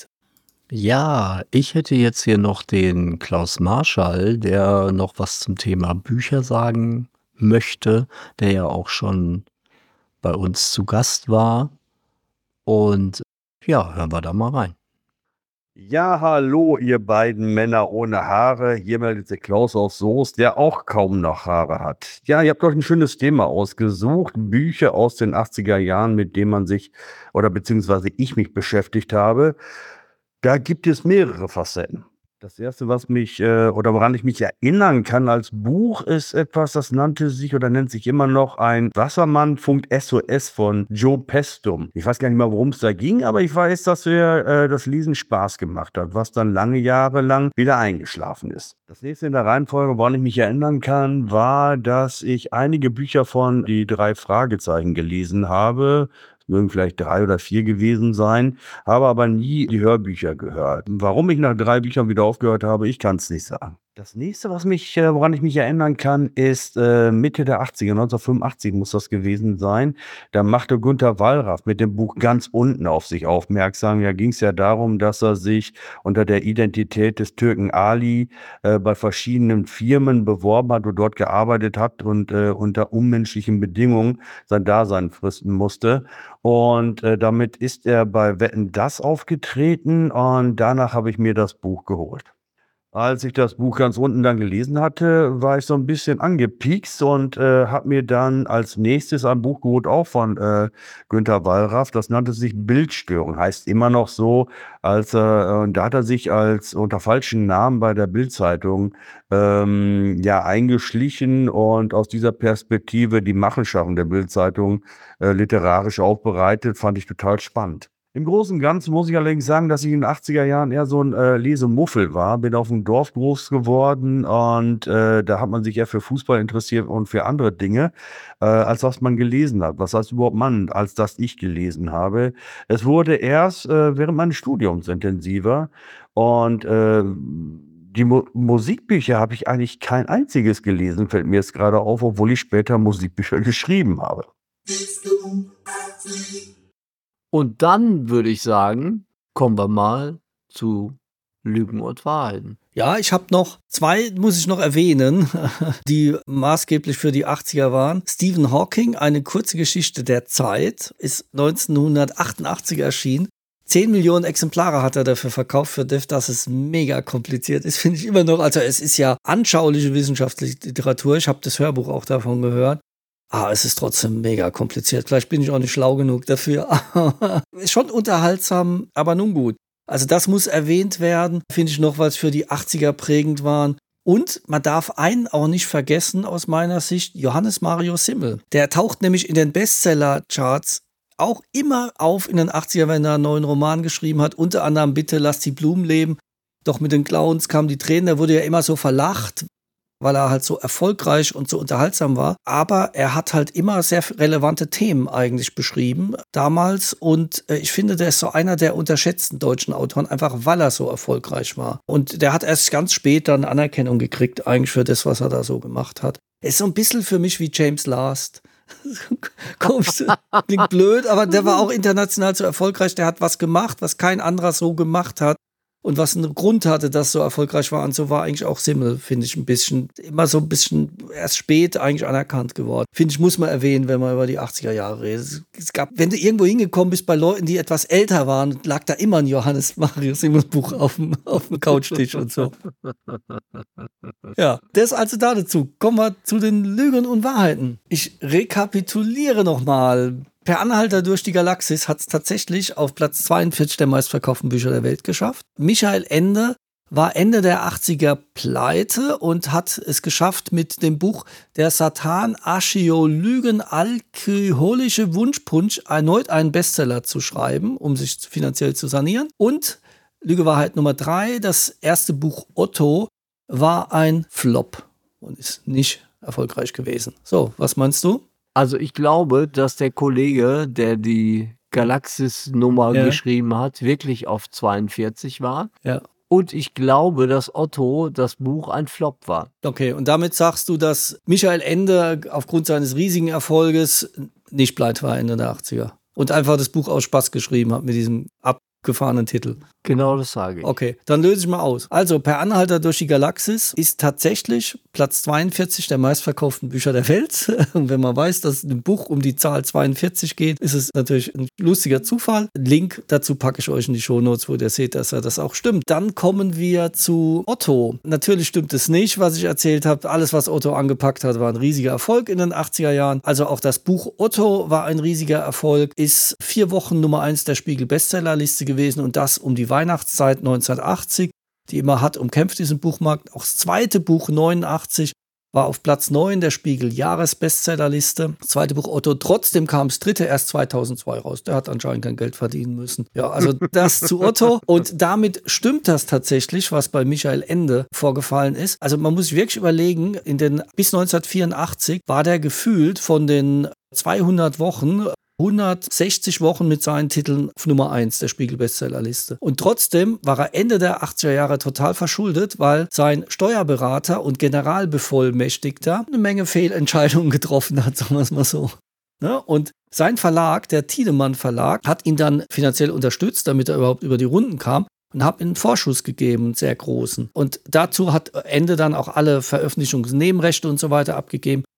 Ja, ich hätte jetzt hier noch den Klaus Marschall, der noch was zum Thema Bücher sagen möchte, der ja auch schon bei uns zu Gast war. Und ja, hören wir da mal rein. Ja, hallo, ihr beiden Männer ohne Haare. Hier meldet sich Klaus aus Soest, der auch kaum noch Haare hat. Ja, ihr habt euch ein schönes Thema ausgesucht. Bücher aus den achtziger Jahren, mit denen man sich, oder beziehungsweise ich mich beschäftigt habe. Da gibt es mehrere Facetten. Das erste, was mich, äh, oder woran ich mich erinnern kann als Buch, ist etwas, das nannte sich oder nennt sich immer noch ein Wassermann funkt S O S von Joe Pestum. Ich weiß gar nicht mehr, worum es da ging, aber ich weiß, dass mir äh, das Lesen Spaß gemacht hat, was dann lange Jahre lang wieder eingeschlafen ist. Das nächste in der Reihenfolge, woran ich mich erinnern kann, war, dass ich einige Bücher von Die drei Fragezeichen gelesen habe. Mögen vielleicht drei oder vier gewesen sein, habe aber nie die Hörbücher gehört. Warum ich nach drei Büchern wieder aufgehört habe, ich kann es nicht sagen. Das nächste, was mich, äh, woran ich mich erinnern kann, ist äh, Mitte der achtziger, neunzehnhundertfünfundachtzig muss das gewesen sein. Da machte Günter Wallraff mit dem Buch Ganz unten auf sich aufmerksam. Da ging es ja darum, dass er sich unter der Identität des Türken Ali äh, bei verschiedenen Firmen beworben hat und dort gearbeitet hat und äh, unter unmenschlichen Bedingungen sein Dasein fristen musste. Und äh, damit ist er bei Wetten, dass aufgetreten und danach habe ich mir das Buch geholt. Als ich das Buch ganz unten dann gelesen hatte, war ich so ein bisschen angepiekst und äh, habe mir dann als nächstes ein Buch geholt, auch von äh, Günter Wallraff. Das nannte sich Bildstörung, heißt immer noch so, als er, äh, da hat er sich als unter falschen Namen bei der Bild-Zeitung ähm, ja eingeschlichen und aus dieser Perspektive die Machenschaften der Bild-Zeitung äh, literarisch aufbereitet, fand ich total spannend. Im Großen und Ganzen muss ich allerdings sagen, dass ich in den achtziger Jahren eher so ein äh, Lesemuffel war. Bin auf dem Dorf groß geworden und äh, da hat man sich eher für Fußball interessiert und für andere Dinge, äh, als was man gelesen hat. Was heißt überhaupt man, als das ich gelesen habe? Es wurde erst äh, während meines Studiums intensiver und äh, die Mu Musikbücher habe ich eigentlich kein einziges gelesen, fällt mir jetzt gerade auf, obwohl ich später Musikbücher geschrieben habe. Und dann würde ich sagen, kommen wir mal zu Lügen und Wahrheiten. Ja, ich habe noch zwei, muss ich noch erwähnen, die maßgeblich für die achtziger waren. Stephen Hawking, eine kurze Geschichte der Zeit, ist neunzehnhundertachtundachtzig erschienen. Zehn Millionen Exemplare hat er dafür verkauft, für das, dass es mega kompliziert ist, finde ich immer noch. Also es ist ja anschauliche wissenschaftliche Literatur. Ich habe das Hörbuch auch davon gehört. Ah, es ist trotzdem mega kompliziert. Vielleicht bin ich auch nicht schlau genug dafür. Ist schon unterhaltsam, aber nun gut. Also das muss erwähnt werden, finde ich noch, weil es für die achtziger prägend waren. Und man darf einen auch nicht vergessen, aus meiner Sicht, Johannes Mario Simmel. Der taucht nämlich in den Bestseller-Charts auch immer auf in den achtziger, wenn er einen neuen Roman geschrieben hat. Unter anderem Bitte lass die Blumen leben. Doch mit den Clowns kamen die Tränen. Der wurde ja immer so verlacht, weil er halt so erfolgreich und so unterhaltsam war. Aber er hat halt immer sehr relevante Themen eigentlich beschrieben damals. Und äh, ich finde, der ist so einer der unterschätzten deutschen Autoren, einfach weil er so erfolgreich war. Und der hat erst ganz spät dann Anerkennung gekriegt, eigentlich für das, was er da so gemacht hat. Er ist so ein bisschen für mich wie James Last. Komisch, klingt blöd, aber der war auch international so erfolgreich. Der hat was gemacht, was kein anderer so gemacht hat. Und was einen Grund hatte, dass so erfolgreich war. Und so war eigentlich auch Simmel, finde ich, ein bisschen, immer so ein bisschen erst spät eigentlich anerkannt geworden. Finde ich, muss man erwähnen, wenn man über die achtziger Jahre redet. Es gab, wenn du irgendwo hingekommen bist bei Leuten, die etwas älter waren, lag da immer ein Johannes Mario Simmel Buch auf dem, auf dem Couchtisch und so. Ja, das also da dazu. Kommen wir zu den Lügen und Wahrheiten. Ich rekapituliere nochmal. Per Anhalter durch die Galaxis hat es tatsächlich auf Platz zweiundvierzig der meistverkauften Bücher der Welt geschafft. Michael Ende war Ende der achtziger pleite und hat es geschafft, mit dem Buch Der Satan, Archäolygen, alkoholische Wunschpunsch erneut einen Bestseller zu schreiben, um sich finanziell zu sanieren. Und Lüge Wahrheit Nummer drei, das erste Buch Otto war ein Flop und ist nicht erfolgreich gewesen. So, was meinst du? Also ich glaube, dass der Kollege, der die Galaxis-Nummer Ja. geschrieben hat, wirklich auf zweiundvierzig war. Ja. Und ich glaube, dass Otto, das Buch, ein Flop war. Okay, und damit sagst du, dass Michael Ende aufgrund seines riesigen Erfolges nicht pleite war Ende der achtziger und einfach das Buch aus Spaß geschrieben hat mit diesem abgefahrenen Titel. Genau, das sage ich. Okay, dann löse ich mal aus. Also, Per Anhalter durch die Galaxis ist tatsächlich Platz zweiundvierzig der meistverkauften Bücher der Welt. Und wenn man weiß, dass es im Buch um die Zahl zweiundvierzig geht, ist es natürlich ein lustiger Zufall. Link dazu packe ich euch in die Shownotes, wo ihr seht, dass er das auch stimmt. Dann kommen wir zu Otto. Natürlich stimmt es nicht, was ich erzählt habe. Alles, was Otto angepackt hat, war ein riesiger Erfolg in den achtziger Jahren. Also auch das Buch Otto war ein riesiger Erfolg, ist vier Wochen Nummer eins der Spiegel-Bestsellerliste gewesen und das um die Weihnachtszeit neunzehnhundertachtzig, die immer hart umkämpft ist im Buchmarkt. Auch das zweite Buch neunundachtzig war auf Platz neun der Spiegel-Jahres-Bestsellerliste. Das zweite Buch Otto, trotzdem kam das dritte erst zweitausendzwei raus. Der hat anscheinend kein Geld verdienen müssen. Ja, also das zu Otto. Und damit stimmt das tatsächlich, was bei Michael Ende vorgefallen ist. Also man muss sich wirklich überlegen, in den, bis neunzehnhundertvierundachtzig war der gefühlt von den zweihundert Wochen hundertsechzig Wochen mit seinen Titeln auf Nummer eins der Spiegel-Bestsellerliste. Und trotzdem war er Ende der achtziger Jahre total verschuldet, weil sein Steuerberater und Generalbevollmächtigter eine Menge Fehlentscheidungen getroffen hat, sagen wir es mal so. Ne? Und sein Verlag, der Tiedemann Verlag, hat ihn dann finanziell unterstützt, damit er überhaupt über die Runden kam. Und habe ihm einen Vorschuss gegeben, einen sehr großen. Und dazu hat Ende dann auch alle Veröffentlichungsnebenrechte und so weiter abgegeben.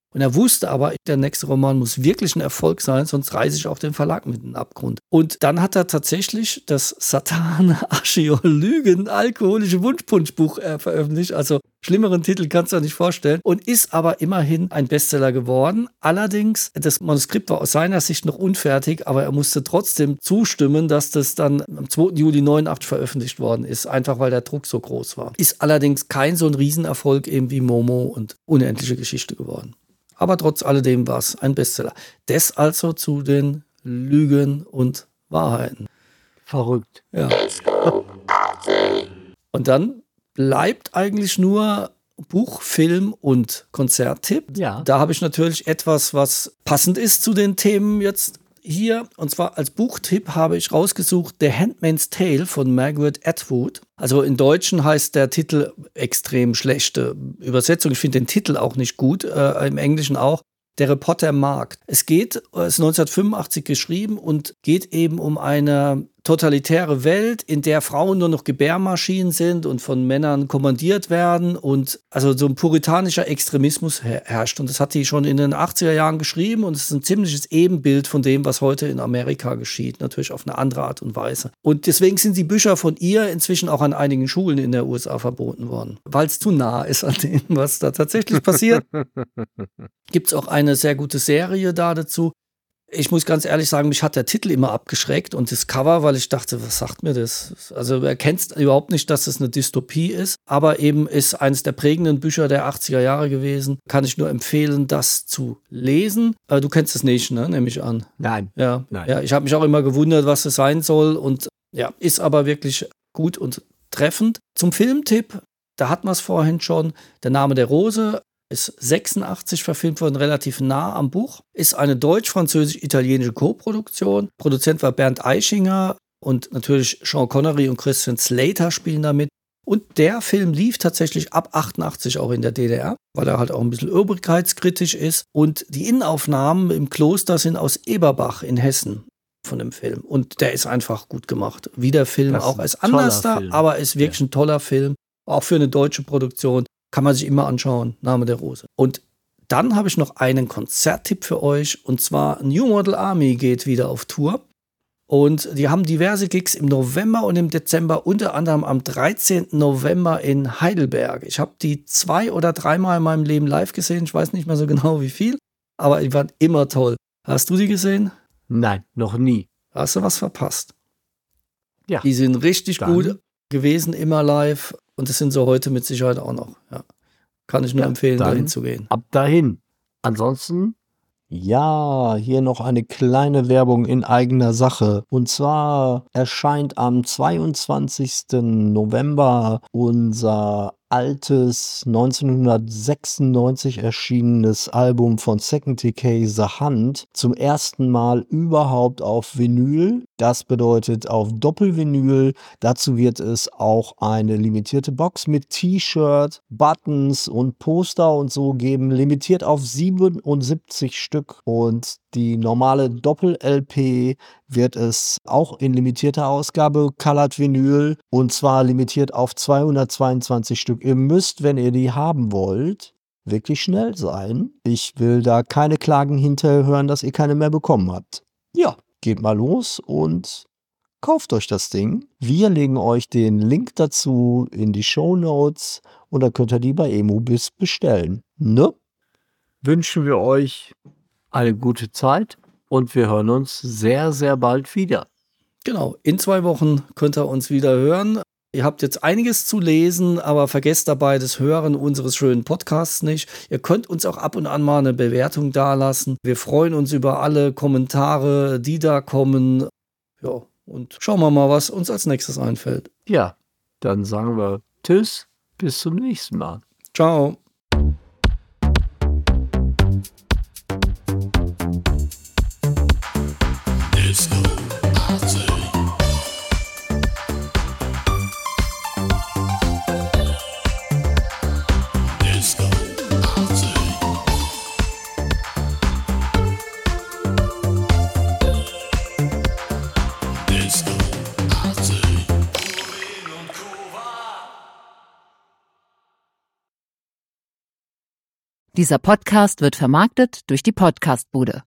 Und er wusste aber, der nächste Roman muss wirklich ein Erfolg sein, sonst reiße ich auch den Verlag mit in den Abgrund. Und dann hat er tatsächlich das Satan, Asche, Lügen, alkoholische Wunschpunschbuch äh, veröffentlicht. Also schlimmeren Titel kannst du dir nicht vorstellen. Und ist aber immerhin ein Bestseller geworden. Allerdings, das Manuskript war aus seiner Sicht noch unfertig, aber er musste trotzdem zustimmen, dass das dann am zweiten Juli neunundachtzig veröffentlicht worden ist. Einfach weil der Druck so groß war. Ist allerdings kein so ein Riesenerfolg eben wie Momo und Unendliche Geschichte geworden. Aber trotz alledem war es ein Bestseller. Das also zu den Lügen und Wahrheiten. Verrückt. Ja. Und dann bleibt eigentlich nur Buch, Film und Konzerttipp. Ja. Da habe ich natürlich etwas, was passend ist zu den Themen jetzt hier. Und zwar als Buchtipp habe ich rausgesucht The Handmaid's Tale von Margaret Atwood. Also im Deutschen heißt der Titel extrem schlechte Übersetzung. Ich finde den Titel auch nicht gut, äh, im Englischen auch. Der Reporter Markt. Es geht, es ist neunzehnhundertfünfundachtzig geschrieben und geht eben um eine totalitäre Welt, in der Frauen nur noch Gebärmaschinen sind und von Männern kommandiert werden und also so ein puritanischer Extremismus her- herrscht. Und das hat die schon in den achtziger Jahren geschrieben und es ist ein ziemliches Ebenbild von dem, was heute in Amerika geschieht. Natürlich auf eine andere Art und Weise. Und deswegen sind die Bücher von ihr inzwischen auch an einigen Schulen in der U S A verboten worden, weil es zu nah ist an dem, was da tatsächlich passiert. Gibt es auch eine sehr gute Serie da dazu. Ich muss ganz ehrlich sagen, mich hat der Titel immer abgeschreckt und das Cover, weil ich dachte, was sagt mir das? Also er kennt überhaupt nicht, dass das eine Dystopie ist, aber eben ist eines der prägenden Bücher der achtziger Jahre gewesen. Kann ich nur empfehlen, das zu lesen. Aber du kennst es nicht, ne? Nehme ich an. Nein. Ja, Nein. ja, ich habe mich auch immer gewundert, was es sein soll und ja, ist aber wirklich gut und treffend. Zum Filmtipp, da hatten wir es vorhin schon, Der Name der Rose. Ist sechsundachtzig verfilmt worden, relativ nah am Buch. Ist eine deutsch-französisch-italienische Co-Produktion. Produzent war Bernd Eichinger und natürlich Sean Connery und Christian Slater spielen damit. Und der Film lief tatsächlich ab achtundachtzig auch in der D D R, weil er halt auch ein bisschen obrigkeitskritisch ist. Und die Innenaufnahmen im Kloster sind aus Eberbach in Hessen von dem Film. Und der ist einfach gut gemacht. Wie der Film Das ist auch ein als anders toller da, Film. aber ist wirklich Ja. ein toller Film. Auch für eine deutsche Produktion. Kann man sich immer anschauen, Name der Rose. Und dann habe ich noch einen Konzerttipp für euch. Und zwar New Model Army geht wieder auf Tour. Und die haben diverse Gigs im November und im Dezember, unter anderem am dreizehnten November in Heidelberg. Ich habe die zwei oder dreimal in meinem Leben live gesehen. Ich weiß nicht mehr so genau wie viel, aber die waren immer toll. Hast du die gesehen? Nein, noch nie. Hast du was verpasst? Ja. Die sind richtig Dann- gut gewesen, immer live. Und das sind sie heute mit Sicherheit auch noch. Ja. Kann ich nur Ja, empfehlen, dann dahin zu gehen. Ab dahin. Ansonsten, ja, hier noch eine kleine Werbung in eigener Sache. Und zwar erscheint am zweiundzwanzigsten November unser altes neunzehnhundertsechsundneunzig erschienenes Album von Second Decay, The Hunt, zum ersten Mal überhaupt auf Vinyl. Das bedeutet auf Doppelvinyl. Dazu wird es auch eine limitierte Box mit T-Shirt, Buttons und Poster und so geben. Limitiert auf siebenundsiebzig Stück. Und die normale Doppel-L P wird es auch in limitierter Ausgabe Colored Vinyl und zwar limitiert auf zweihundertzweiundzwanzig Stück. Ihr müsst, wenn ihr die haben wollt, wirklich schnell sein. Ich will da keine Klagen hinterher hören, dass ihr keine mehr bekommen habt. Ja, geht mal los und kauft euch das Ding. Wir legen euch den Link dazu in die Shownotes und dann könnt ihr die bei Emobis bestellen. Ne? Wünschen wir euch eine gute Zeit und wir hören uns sehr, sehr bald wieder. Genau, in zwei Wochen könnt ihr uns wieder hören. Ihr habt jetzt einiges zu lesen, aber vergesst dabei das Hören unseres schönen Podcasts nicht. Ihr könnt uns auch ab und an mal eine Bewertung dalassen. Wir freuen uns über alle Kommentare, die da kommen. Ja, und schauen wir mal, was uns als nächstes einfällt. Ja, dann sagen wir Tschüss, bis zum nächsten Mal. Ciao. Dieser Podcast wird vermarktet durch die Podcastbude.